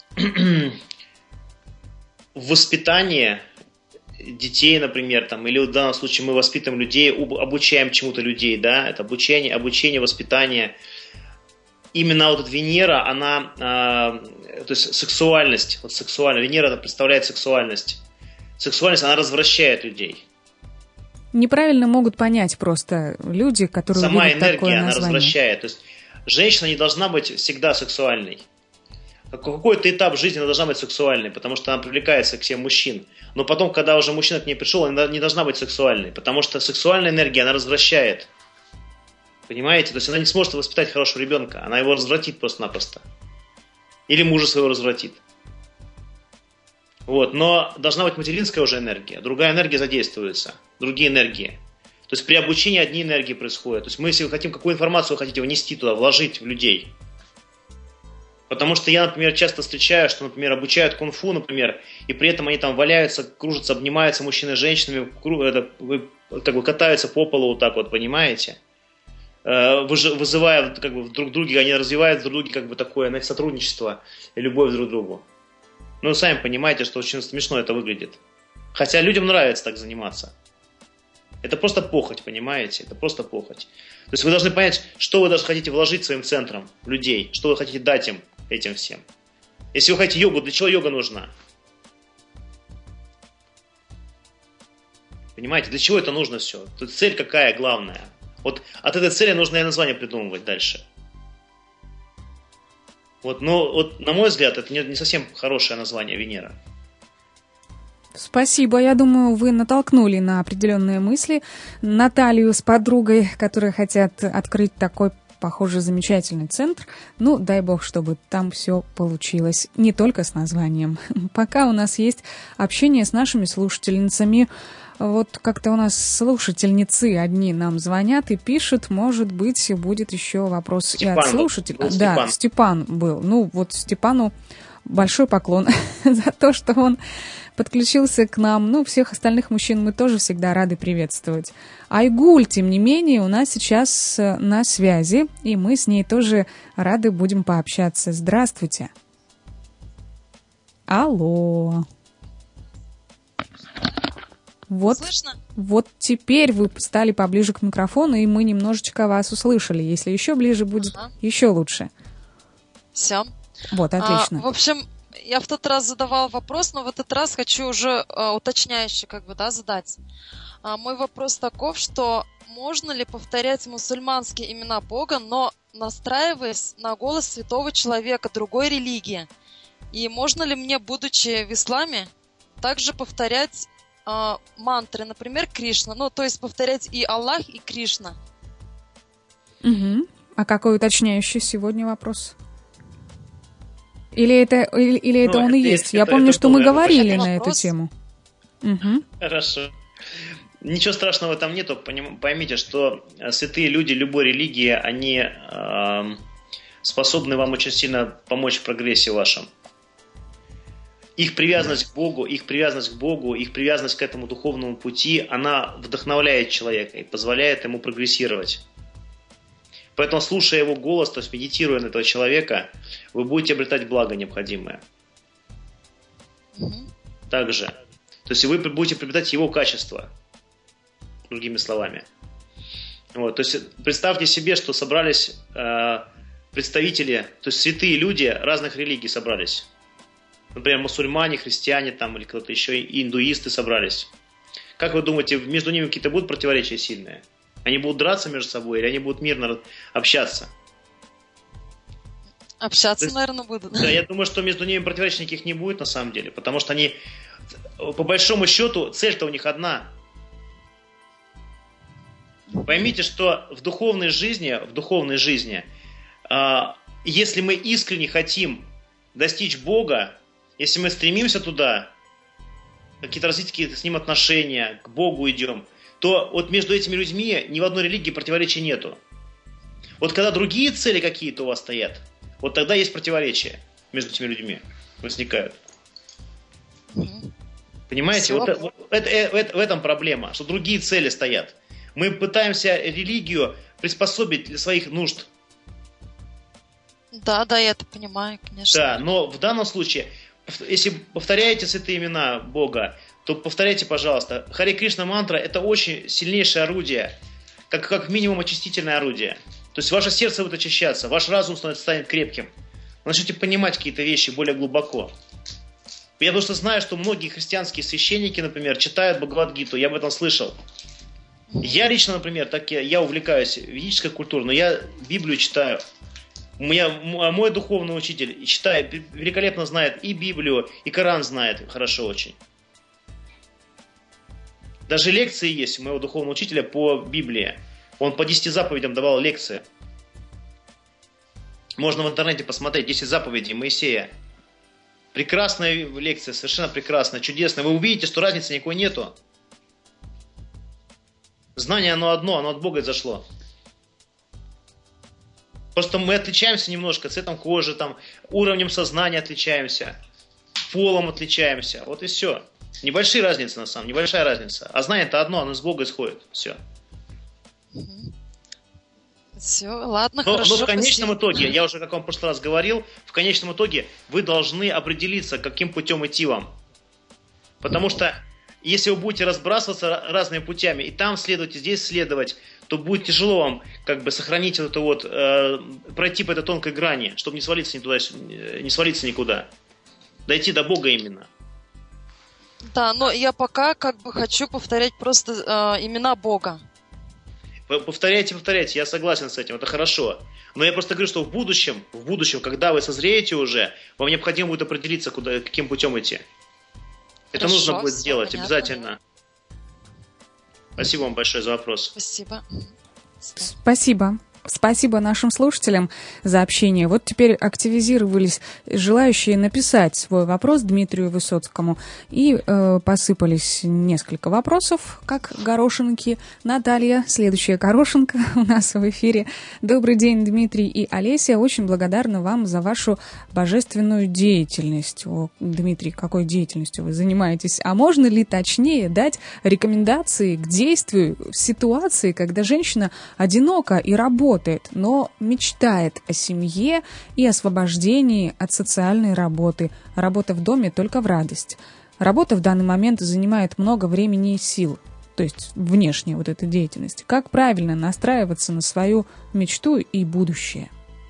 воспитание детей, например, там, или в данном случае мы воспитываем людей, обучаем чему-то людей, да, это обучение, обучение, воспитание. Именно вот эта Венера, она, э, то есть сексуальность, вот сексуальность, Венера это представляет сексуальность. Сексуальность, она развращает людей. Неправильно могут понять просто люди, которые сама видят энергия, такое она название. развращает. То есть женщина не должна быть всегда сексуальной. Какой-то этап жизни она должна быть сексуальной, потому что она привлекается к всем мужчин. Но потом, когда уже мужчина к ней пришел, она не должна быть сексуальной, потому что сексуальная энергия, она развращает. Понимаете? То есть она не сможет воспитать хорошего ребенка, она его развратит просто-напросто. Или мужа своего развратит. Вот. Но должна быть материнская уже энергия, другая энергия задействуется, другие энергии. То есть при обучении одни энергии происходят. То есть мы, если вы хотим, какую информацию вы хотите внести туда, вложить в людей. Потому что я, например, часто встречаю, что, например, обучают кунг-фу, например, и при этом они там валяются, кружатся, обнимаются мужчины с женщинами, как бы катаются по полу вот так вот, понимаете? Вызывая как бы, друг друга, они развивают друг друга как бы такое, знаете, сотрудничество и любовь друг к другу. Ну, сами понимаете, что очень смешно это выглядит. Хотя людям нравится так заниматься. Это просто похоть, понимаете? Это просто похоть. То есть вы должны понять, что вы даже хотите вложить своим центром в людей, что вы хотите дать им, этим всем. Если вы хотите йогу, для чего йога нужна? Понимаете, для чего это нужно все? Тут цель какая главная? Вот от этой цели нужно и название придумывать дальше. Вот, но вот, на мой взгляд, это не, не совсем хорошее название Венера. Спасибо. Я думаю, вы натолкнули на определенные мысли Наталью с подругой, которые хотят открыть такой, похоже, замечательный центр. Ну, дай бог, чтобы там все получилось. Не только с названием. Пока у нас есть общение с нашими слушательницами. Вот как-то у нас слушательницы одни нам звонят и пишут, может быть, будет еще вопрос Степан, и от слушателей. Был, да, Степан. Степан был. Ну, вот Степану большой поклон за то, что он подключился к нам. Ну, всех остальных мужчин мы тоже всегда рады приветствовать. Айгуль, тем не менее, у нас сейчас на связи, и мы с ней тоже рады будем пообщаться. Здравствуйте. Алло. Вот, вот теперь вы стали поближе к микрофону, и мы немножечко вас услышали. Если еще ближе будет, ага. еще лучше. Все. Вот, отлично. А, в общем, я в тот раз задавала вопрос, но в этот раз хочу уже а, уточняюще как бы, да, задать. А, мой вопрос таков, что можно ли повторять мусульманские имена Бога, но настраиваясь на голос святого человека другой религии? И можно ли мне, будучи в исламе, также повторять Uh, мантры, например, Кришна. Ну, то есть повторять и Аллах, и Кришна. Угу. А какой уточняющий сегодня вопрос? Или это, или, или это ну, он это, и есть? Это, Я это, помню, это что мы говорили на вопрос. Эту тему. Угу. Хорошо. Ничего страшного в этом нету. Поймите, что святые люди любой религии, они э, способны вам очень сильно помочь в прогрессе вашем. Их привязанность к Богу, их привязанность к Богу, их привязанность к этому духовному пути, она вдохновляет человека и позволяет ему прогрессировать. Поэтому, слушая его голос, то есть медитируя на этого человека, вы будете обретать благо необходимое. Mm-hmm. Также. То есть вы будете приобретать его качество, другими словами. Вот, то есть представьте себе, что собрались э, представители, то есть святые люди разных религий собрались. Например, мусульмане, христиане там, или кто-то еще, и индуисты собрались. Как вы думаете, между ними какие-то будут противоречия сильные? Они будут драться между собой или они будут мирно общаться? Общаться, есть, наверное, будут. Да, я думаю, что между ними противоречий никаких не будет на самом деле, потому что они, по большому счету, цель-то у них одна. Поймите, что в духовной жизни, в духовной жизни, если мы искренне хотим достичь Бога, если мы стремимся туда, какие-то развить какие-то с Ним отношения, к Богу идем, то вот между этими людьми ни в одной религии противоречия нету. Вот когда другие цели какие-то у вас стоят, вот тогда есть противоречия между этими людьми, возникают. Понимаете? Вот, вот это, это, в этом проблема, что другие цели стоят. Мы пытаемся религию приспособить для своих нужд. Да, да, я это понимаю, конечно. Да, но в данном случае, если повторяете святые имена Бога, то повторяйте, пожалуйста. Харе Кришна мантра – это очень сильнейшее орудие, как, как минимум очистительное орудие. То есть ваше сердце будет очищаться, ваш разум станет крепким. Вы начнете понимать какие-то вещи более глубоко. Я просто знаю, что многие христианские священники, например, читают Бхагавад-гиту, я об этом слышал. Я лично, например, так я, я увлекаюсь ведической культурой, но я Библию читаю. У меня мой духовный учитель читает, великолепно знает и Библию, и Коран знает хорошо очень. Даже лекции есть у моего духовного учителя по Библии. Он по десяти заповедям давал лекции. Можно в интернете посмотреть десять заповедей Моисея. Прекрасная лекция, совершенно прекрасная, чудесная. Вы увидите, что разницы никакой нету. Знание оно одно, оно от Бога зашло. Просто мы отличаемся немножко цветом кожи, там, уровнем сознания отличаемся, полом отличаемся. Вот и все. Небольшие разницы на самом деле, небольшая разница. А знание-то одно, оно из Бога исходит. Все. Все, ладно, но, хорошо. Но в конечном спасибо. итоге, я уже, как вам в прошлый раз говорил, в конечном итоге вы должны определиться, каким путем идти вам. Потому что если вы будете разбрасываться разными путями, и там следовать, и здесь следовать, то будет тяжело вам как бы сохранить вот это вот, э, пройти по этой тонкой грани, чтобы не свалиться, ни туда, не свалиться никуда. Дойти до Бога именно. Да, но я пока как бы хочу повторять просто э, имена Бога. Повторяйте, повторяйте, я согласен с этим, это хорошо. Но я просто говорю, что в будущем, в будущем, когда вы созреете уже, вам необходимо будет определиться, куда, каким путем идти. Это Хорошо, нужно будет сделать понятно. обязательно. Спасибо вам большое за вопрос. Спасибо. Спасибо. Спасибо нашим слушателям за общение. Вот теперь активизировались желающие написать свой вопрос Дмитрию Высоцкому. И э, посыпались несколько вопросов, как горошинки. Наталья, следующая горошинка у нас в эфире. Добрый день, Дмитрий и Олеся. Очень благодарна вам за вашу божественную деятельность. О, Дмитрий, какой деятельностью вы занимаетесь? А можно ли точнее дать рекомендации к действию в ситуации, когда женщина одинока и работает, но мечтает о семье и освобождении от социальной работы. Работа в доме только в радость. Работа в данный момент занимает много времени и сил, то есть внешняя вот эта деятельность. Как правильно настраиваться на свою мечту и будущее?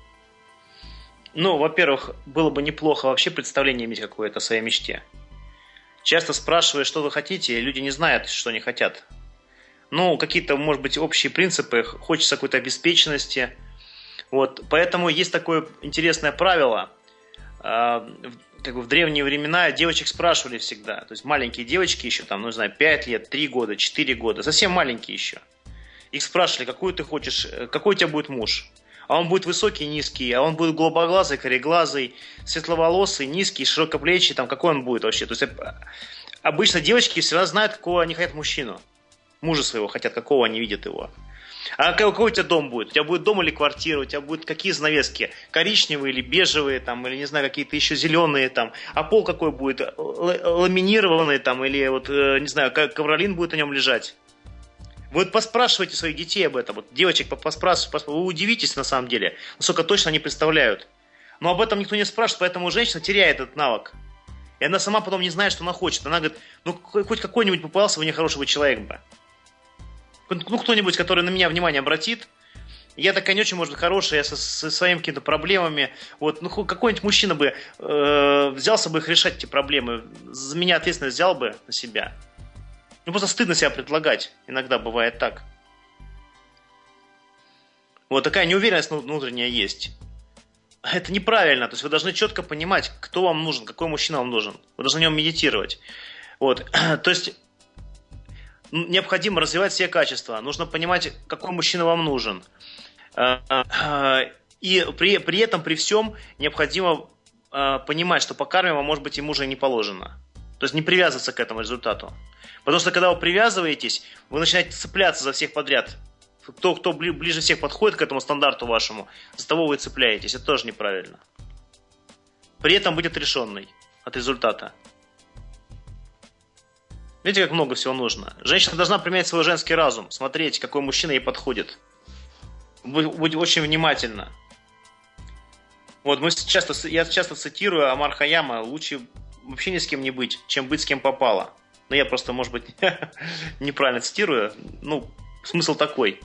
Ну, во-первых, было бы неплохо вообще представление иметь какое-то о своей мечте. Часто спрашивая, что вы хотите, люди не знают, что они хотят. Ну, какие-то, может быть, общие принципы, хочется какой-то обеспеченности. Вот. Поэтому есть такое интересное правило. Как бы в древние времена девочек спрашивали всегда. То есть маленькие девочки еще, там, ну, не знаю, пять лет, три года, четыре года, совсем маленькие еще. Их спрашивали, какой ты хочешь, какой у тебя будет муж. А он будет высокий, низкий, а он будет голубоглазый, кореглазый, светловолосый, низкий, широкоплечий, там, какой он будет вообще. То есть обычно девочки всегда знают, какого они хотят мужчину. Мужа своего хотят, какого они видят его. А какой у тебя дом будет? У тебя будет дом или квартира? У тебя будут какие занавески? Коричневые или бежевые, там, или, не знаю, какие-то еще зеленые, там. А пол какой будет? Ламинированный, там, или, вот, не знаю, ковролин будет на нем лежать? Вы вот поспрашивайте своих детей об этом. Вот девочек поспрашивайте, вы удивитесь на самом деле, насколько точно они представляют. Но об этом никто не спрашивает, поэтому женщина теряет этот навык. И она сама потом не знает, что она хочет. Она говорит, ну хоть какой-нибудь попался бы нехорошего человека бы. Ну кто-нибудь, который на меня внимание обратит. Я такая не очень, может быть, хорошая, я со, со своими какими-то проблемами. Вот, ну какой-нибудь мужчина бы э, взялся бы их решать, эти проблемы. За меня ответственность взял бы на себя. Ну просто стыдно себя предлагать. Иногда бывает так. Вот такая неуверенность внутренняя есть. Это неправильно. То есть вы должны четко понимать, кто вам нужен, какой мужчина вам нужен. Вы должны на нем медитировать. Вот. То есть необходимо развивать все качества. Нужно понимать, какой мужчина вам нужен. И при, при этом, при всем, необходимо понимать, что по карме вам, может быть, и мужа не положено. То есть не привязываться к этому результату. Потому что когда вы привязываетесь, вы начинаете цепляться за всех подряд. Кто, кто ближе всех подходит к этому стандарту вашему, за того вы и цепляетесь. Это тоже неправильно. При этом быть отрешенной от результата. Видите, как много всего нужно. Женщина должна применять свой женский разум, смотреть, какой мужчина ей подходит. Быть очень внимательна. Вот мы часто, я часто цитирую Амар Хаяма: лучше вообще ни с кем не быть, чем быть с кем попало. Но я просто, может быть, неправильно цитирую. Ну, смысл такой.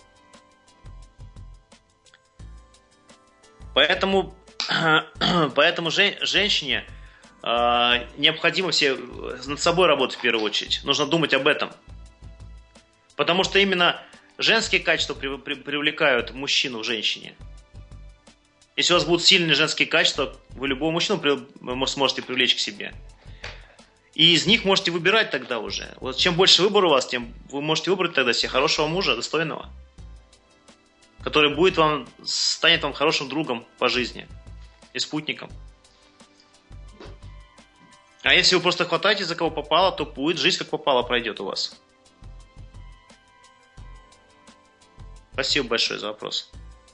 Поэтому, поэтому жен, женщине э, необходимо все над собой работать в первую очередь. Нужно думать об этом. Потому что именно женские качества при, при, привлекают мужчину в женщине. Если у вас будут сильные женские качества, вы любого мужчину при, вы сможете привлечь к себе. И из них можете выбирать тогда уже. Вот чем больше выбор у вас, тем вы можете выбрать тогда себе хорошего мужа, достойного, который будет вам, станет вам хорошим другом по жизни и спутником. А если вы просто хватаетесь за кого попало, то будет жизнь как попало пройдет у вас. Спасибо большое за вопрос.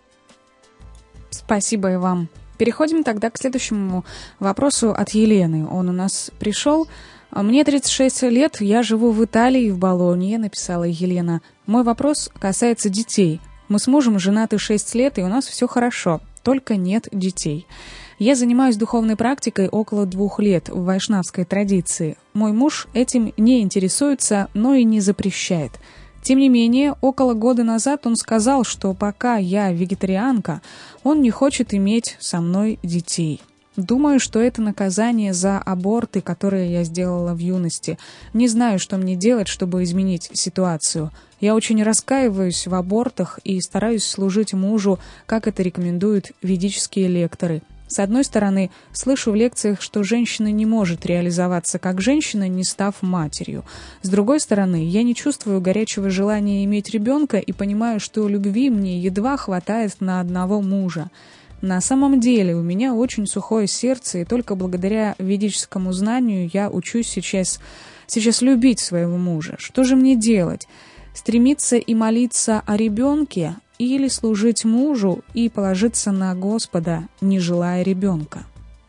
Спасибо и вам. Переходим тогда к следующему вопросу от Елены. Он у нас пришел. Мне тридцать шесть лет, я живу в Италии, в Болонье, написала Елена. Мой вопрос касается детей. Мы с мужем женаты шесть лет, и у нас все хорошо, только нет детей. Я занимаюсь духовной практикой около двух лет в вайшнавской традиции. Мой муж этим не интересуется, но и не запрещает. Тем не менее, около года назад он сказал, что пока я вегетарианка, он не хочет иметь со мной детей. Думаю, что это наказание за аборты, которые я сделала в юности. Не знаю, что мне делать, чтобы изменить ситуацию. Я очень раскаиваюсь в абортах и стараюсь служить мужу, как это рекомендуют ведические лекторы. С одной стороны, слышу в лекциях, что женщина не может реализоваться как женщина, не став матерью. С другой стороны, я не чувствую горячего желания иметь ребенка и понимаю, что любви мне едва хватает на одного мужа. На самом деле у меня очень сухое сердце, и только благодаря ведическому знанию я учусь сейчас, сейчас любить своего мужа. Что же мне делать? Стремиться и молиться о ребенке или служить мужу и положиться на Господа, не желая ребенка?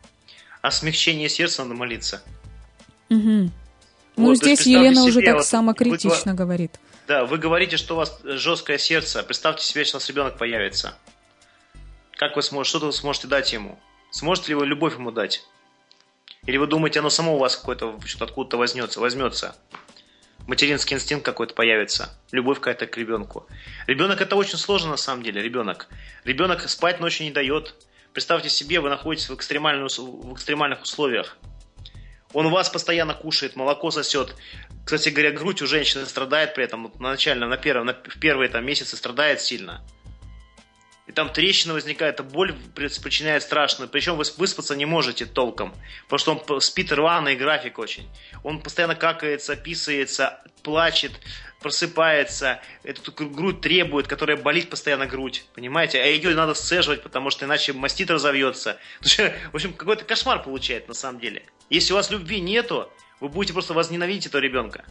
О смягчении сердца надо молиться. Угу. Вот, ну, здесь Елена себе, уже так вот, самокритично вы, говорит. Да, вы говорите, что у вас жесткое сердце. Представьте себе, что у вас ребенок появится. Как вы сможете, что вы сможете дать ему? Сможете ли вы любовь ему дать? Или вы думаете, оно само у вас какое-то что-то откуда-то возьмется, возьмется? Материнский инстинкт какой-то появится, любовь какая-то к ребенку. Ребенок — это очень сложно на самом деле, ребенок. Ребенок спать ночью не дает. Представьте себе, вы находитесь в, в экстремальных условиях. Он вас постоянно кушает, молоко сосет. Кстати говоря, грудь у женщины страдает при этом, на начальном, на первом, на, в первые там, месяцы страдает сильно. И там трещина возникает, а боль причиняет страшную. Причем вы выспаться не можете толком, потому что он спит рваный график очень. Он постоянно какается, писается, плачет, просыпается. Эту грудь требует, которая болит постоянно грудь. Понимаете? А ее надо сцеживать, потому что иначе мастит разовьется. В общем, какой-то кошмар получает на самом деле. Если у вас любви нету, вы будете просто возненавидеть этого ребенка.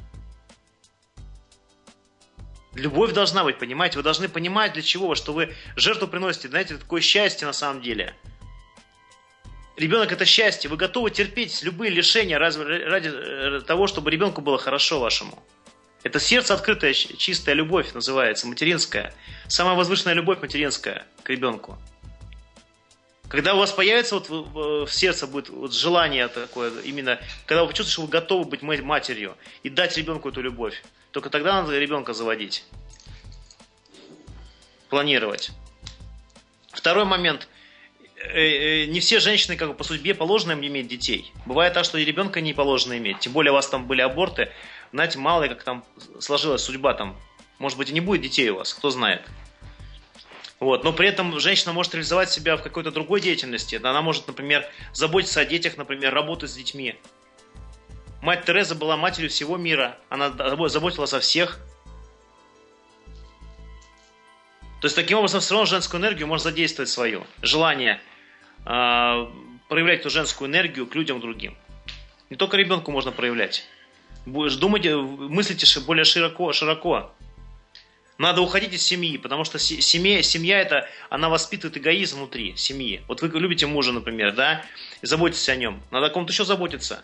Любовь должна быть, понимаете? Вы должны понимать, для чего, что вы жертву приносите. Знаете, это такое счастье на самом деле. Ребенок — это счастье. Вы готовы терпеть любые лишения ради, ради того, чтобы ребенку было хорошо вашему. Это сердце открытое, чистая любовь называется, материнская. Самая возвышенная любовь материнская к ребенку. Когда у вас появится вот в сердце будет вот желание такое, именно, когда вы почувствуете, что вы готовы быть матерью и дать ребенку эту любовь, только тогда надо ребенка заводить. Планировать. Второй момент. Не все женщины, как бы, по судьбе положено им иметь детей. Бывает так, что и ребенка не положено иметь. Тем более у вас там были аборты. Знаете, мало ли как там сложилась судьба там. Может быть, и не будет детей у вас, кто знает. Вот. Но при этом женщина может реализовать себя в какой-то другой деятельности. Она может, например, заботиться о детях, например, работать с детьми. Мать Тереза была матерью всего мира. Она заботилась о всех. То есть, таким образом, все равно женскую энергию можно задействовать свое. Желание э, проявлять эту женскую энергию к людям другим. Не только ребенку можно проявлять. Думайте, мыслите более широко, широко. Надо уходить из семьи, потому что семья, семья это, она воспитывает эгоизм внутри семьи. Вот вы любите мужа, например, да, и заботитесь о нем. Надо о ком-то еще заботиться.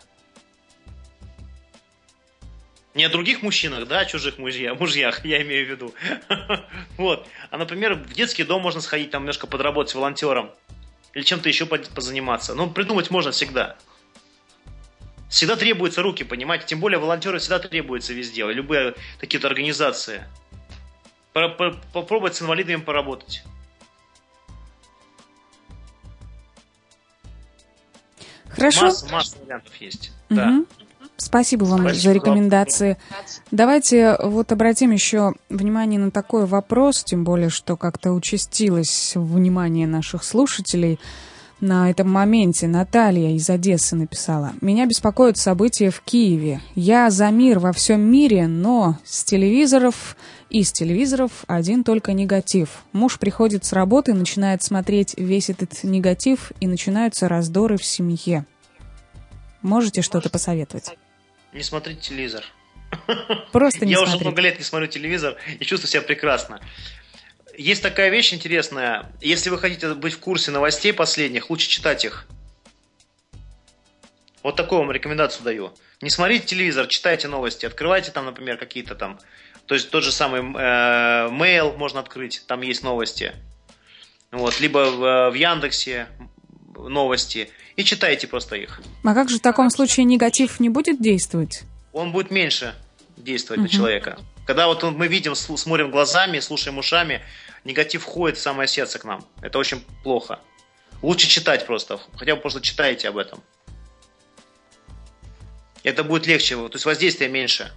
Не о других мужчинах, да, о чужих мужья, мужьях, я имею в виду. Вот. А, например, в детский дом можно сходить, там немножко подработать волонтером. Или чем-то еще позаниматься. Ну, придумать можно всегда. Всегда требуются руки, понимаете? Тем более волонтеры всегда требуются везде. Любые такие-то организации. Попробовать с инвалидами поработать. Хорошо. Масса, масса вариантов есть. Угу. Да. Спасибо вам Спасибо. за рекомендации. Давайте вот обратим еще внимание на такой вопрос, тем более, что как-то участилось внимание наших слушателей на этом моменте. Наталья из Одессы написала: «Меня беспокоят события в Киеве. Я за мир во всем мире, но с телевизоров, из телевизоров один только негатив. Муж приходит с работы, начинает смотреть весь этот негатив, и начинаются раздоры в семье. Можете что-то посоветовать?» Не смотрите телевизор. Просто не Я смотреть. уже много лет не смотрю телевизор и чувствую себя прекрасно. Есть такая вещь интересная. Если вы хотите быть в курсе новостей последних, лучше читать их. Вот такую вам рекомендацию даю. Не смотрите телевизор, читайте новости. Открывайте там, например, какие-то там... То есть тот же самый э, Mail можно открыть, там есть новости. Вот. Либо в, в Яндексе новости. И читайте просто их. А как же в таком случае негатив не будет действовать? Он будет меньше действовать uh-huh. на человека. Когда вот мы видим, смотрим глазами, слушаем ушами, негатив входит в самое сердце к нам. Это очень плохо. Лучше читать просто. Хотя бы просто читайте об этом. Это будет легче. То есть воздействие меньше.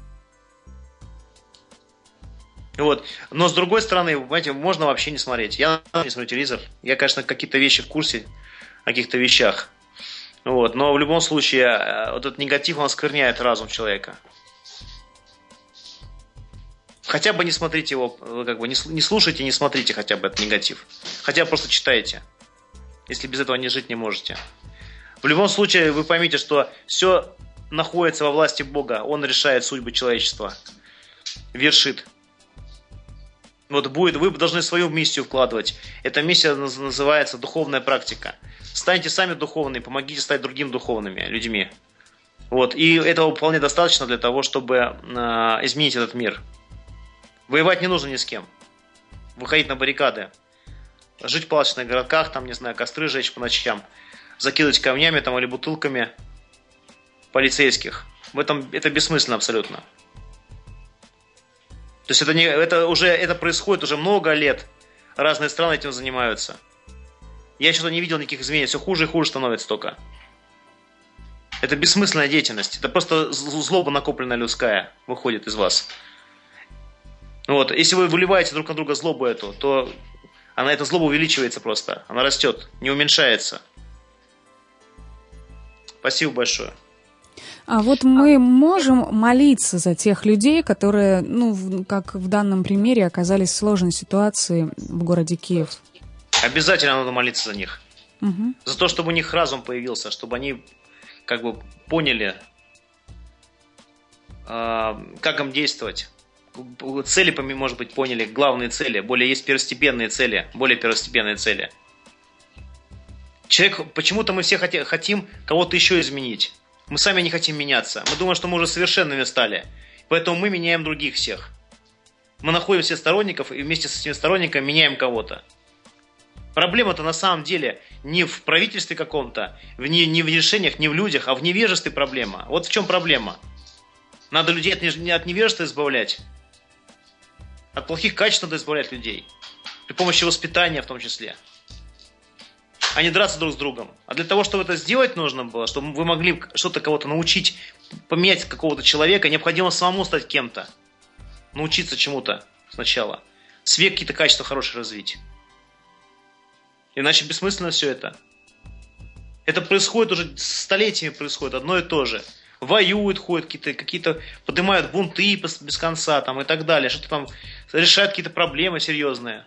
Вот. Но с другой стороны, понимаете, можно вообще не смотреть. Я не смотрю телевизор. Я, конечно, какие-то вещи в курсе, о каких-то вещах. Вот. Но в любом случае, вот этот негатив, он оскверняет разум человека. Хотя бы не смотрите его, как бы не слушайте, не смотрите хотя бы этот негатив. Хотя бы просто читайте. Если без этого не жить не можете. В любом случае, вы поймите, что все находится во власти Бога. Он решает судьбы человечества. Вершит. Вот будет, вы должны свою миссию вкладывать. Эта миссия называется духовная практика. Станьте сами духовными, помогите стать другим духовными людьми. Вот. И этого вполне достаточно для того, чтобы э, изменить этот мир. Воевать не нужно ни с кем. Выходить на баррикады. Жить в палаточных городках, там, не знаю, костры жечь по ночам. Закидывать камнями там, или бутылками полицейских. В этом, это бессмысленно абсолютно. То есть это, не, это, уже, это происходит уже много лет. Разные страны этим занимаются. Я что-то не видел никаких изменений. Все хуже и хуже становится только. Это бессмысленная деятельность. Это просто злоба накопленная людская выходит из вас. Вот. Если вы выливаете друг на друга злобу эту, то она, эта злоба увеличивается просто. Она растет, не уменьшается. Спасибо большое. А вот мы можем молиться за тех людей, которые, ну, как в данном примере, оказались в сложной ситуации в городе Киев? Обязательно надо молиться за них. Угу. За то, чтобы у них разум появился, чтобы они как бы поняли, э, как им действовать. Цели, может быть, поняли, главные цели. Более есть первостепенные цели, более первостепенные цели. Человек, почему-то мы все хотим кого-то еще изменить. Мы сами не хотим меняться. Мы думаем, что мы уже совершенными стали. Поэтому мы меняем других всех. Мы находим всех сторонников и вместе с этими сторонниками меняем кого-то. Проблема-то на самом деле не в правительстве каком-то, не, не в решениях, не в людях, а в невежестве проблема. Вот в чем проблема. Надо людей от, от невежества избавлять. От плохих качеств надо избавлять людей. При помощи воспитания в том числе. А не драться друг с другом. А для того, чтобы это сделать нужно было, чтобы вы могли что-то кого-то научить, поменять какого-то человека, необходимо самому стать кем-то. Научиться чему-то сначала. Себе какие-то качества хорошие развить. Иначе бессмысленно все это. Это происходит уже столетиями, происходит одно и то же. Воюют, ходят, какие-то, какие-то поднимают бунты без конца там, и так далее. Что-то там решают какие-то проблемы серьезные.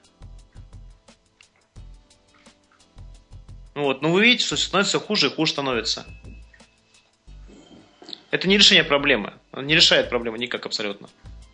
Вот. Но вы видите, что становится все хуже и хуже становится. Это не решение проблемы. Он не решает проблемы никак абсолютно.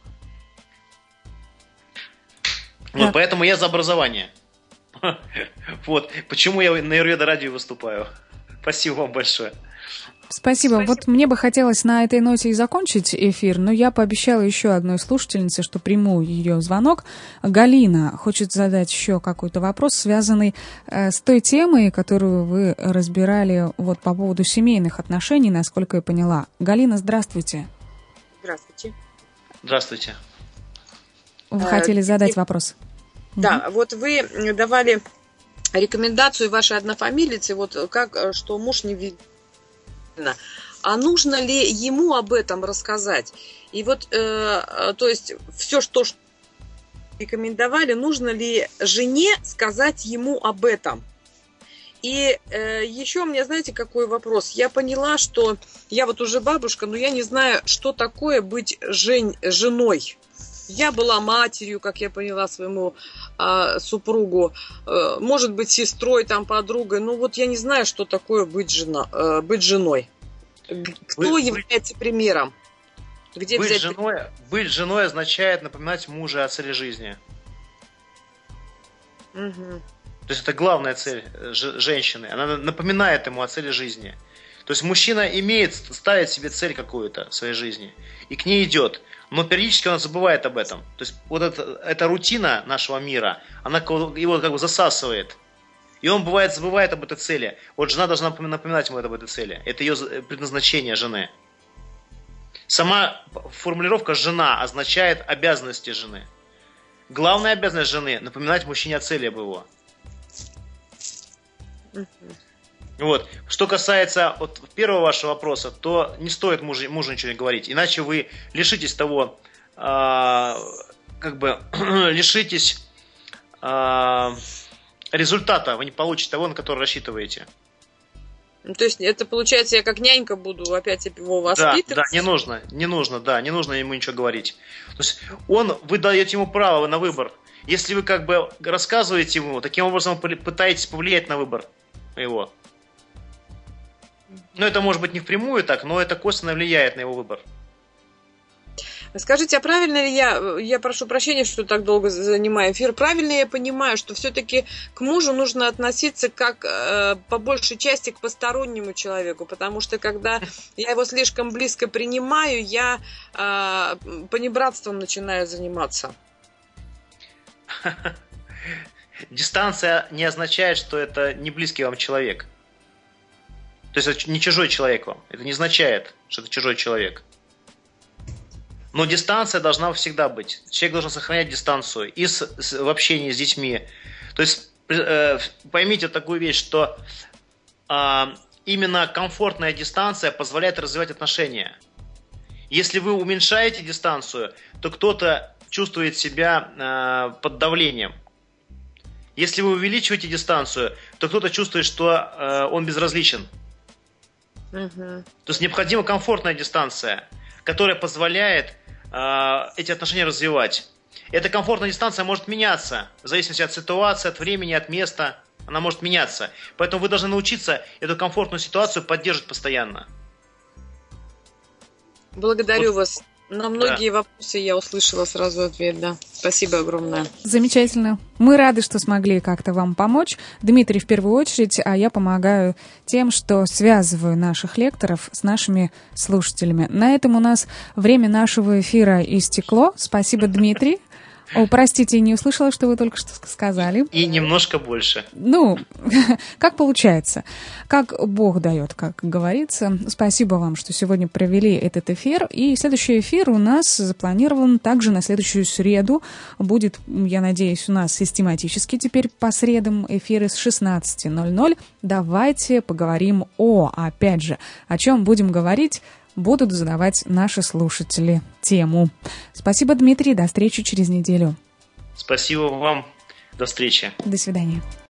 Вот, да. Поэтому я за образование. Вот. Почему я на Аюрведа радио выступаю. Спасибо вам большое. Спасибо. Спасибо. Вот мне бы хотелось на этой ноте и закончить эфир, но я пообещала еще одной слушательнице, что приму ее звонок. Галина хочет задать еще какой-то вопрос, связанный э, с той темой, которую вы разбирали вот по поводу семейных отношений, насколько я поняла. Галина, здравствуйте. Здравствуйте. Здравствуйте. Вы а, хотели задать и... вопрос? Да, угу. Вот вы давали рекомендацию вашей однофамилицы, вот как, что муж не видит. А нужно ли ему об этом рассказать? И вот, э, то есть, все, что рекомендовали, нужно ли жене сказать ему об этом? И э, еще у меня, знаете, какой вопрос? Я поняла, что я вот уже бабушка, но я не знаю, что такое быть жен, женой. Я была матерью, как я поняла, своему э, супругу, э, может быть, сестрой, там, подругой. Ну вот я не знаю, что такое быть, жена, э, быть женой. Кто вы, является примером? Где быть, взять... женой, быть женой означает напоминать мужу о цели жизни. Угу. То есть это главная цель женщины. Она напоминает ему о цели жизни. То есть мужчина имеет, ставит себе цель какую-то в своей жизни и к ней идет. Но периодически он забывает об этом. То есть вот это, эта рутина нашего мира, она его как бы засасывает. И он, бывает, забывает об этой цели. Вот жена должна напоминать ему об этой цели. Это ее предназначение жены. Сама формулировка «жена» означает обязанности жены. Главная обязанность жены – напоминать мужчине о цели об его. Вот. Что касается вот первого вашего вопроса, то не стоит мужу, мужу ничего не говорить, иначе вы лишитесь того, э, как бы лишитесь э, результата, вы не получите того, на который рассчитываете. Ну, то есть это получается, я как нянька буду опять его воспитывать? Да, да, не нужно, не нужно, да, не нужно ему ничего говорить. То есть он, вы даете ему право на выбор. Если вы как бы рассказываете ему, таким образом пытаетесь повлиять на выбор его. Ну, это может быть не впрямую так, но это косвенно влияет на его выбор. Скажите, а правильно ли я, я прошу прощения, что так долго занимаю эфир, правильно я понимаю, что все-таки к мужу нужно относиться как э, по большей части к постороннему человеку, потому что когда я его слишком близко принимаю, я э, понебратством начинаю заниматься. Дистанция не означает, что это не близкий вам человек. То есть это не чужой человек вам. Это не означает, что это чужой человек. Но дистанция должна всегда быть. Человек должен сохранять дистанцию и с, с, в общении с детьми. То есть э, поймите такую вещь, что э, именно комфортная дистанция позволяет развивать отношения. Если вы уменьшаете дистанцию, то кто-то чувствует себя э, под давлением. Если вы увеличиваете дистанцию, то кто-то чувствует, что э, он безразличен. Uh-huh. То есть необходима комфортная дистанция, которая позволяет э, эти отношения развивать. Эта комфортная дистанция может меняться в зависимости от ситуации, от времени, от места. Она может меняться. Поэтому вы должны научиться эту комфортную ситуацию поддерживать постоянно. Благодарю вот. вас. На многие Да. вопросы я услышала сразу ответ, да. Спасибо огромное. Замечательно. Мы рады, что смогли как-то вам помочь. Дмитрий в первую очередь, а я помогаю тем, что связываю наших лекторов с нашими слушателями. На этом у нас время нашего эфира истекло. Спасибо, Дмитрий. О, простите, не услышала, что вы только что сказали. И немножко больше. Ну, как получается, как Бог дает, как говорится. Спасибо вам, что сегодня провели этот эфир. И следующий эфир у нас запланирован также на следующую среду. Будет, я надеюсь, у нас систематически теперь по средам эфиры с шестнадцати ноль-ноль. Давайте поговорим о, опять же, о чем будем говорить, будут задавать наши слушатели тему. Спасибо, Дмитрий. До встречи через неделю. Спасибо вам. До встречи. До свидания.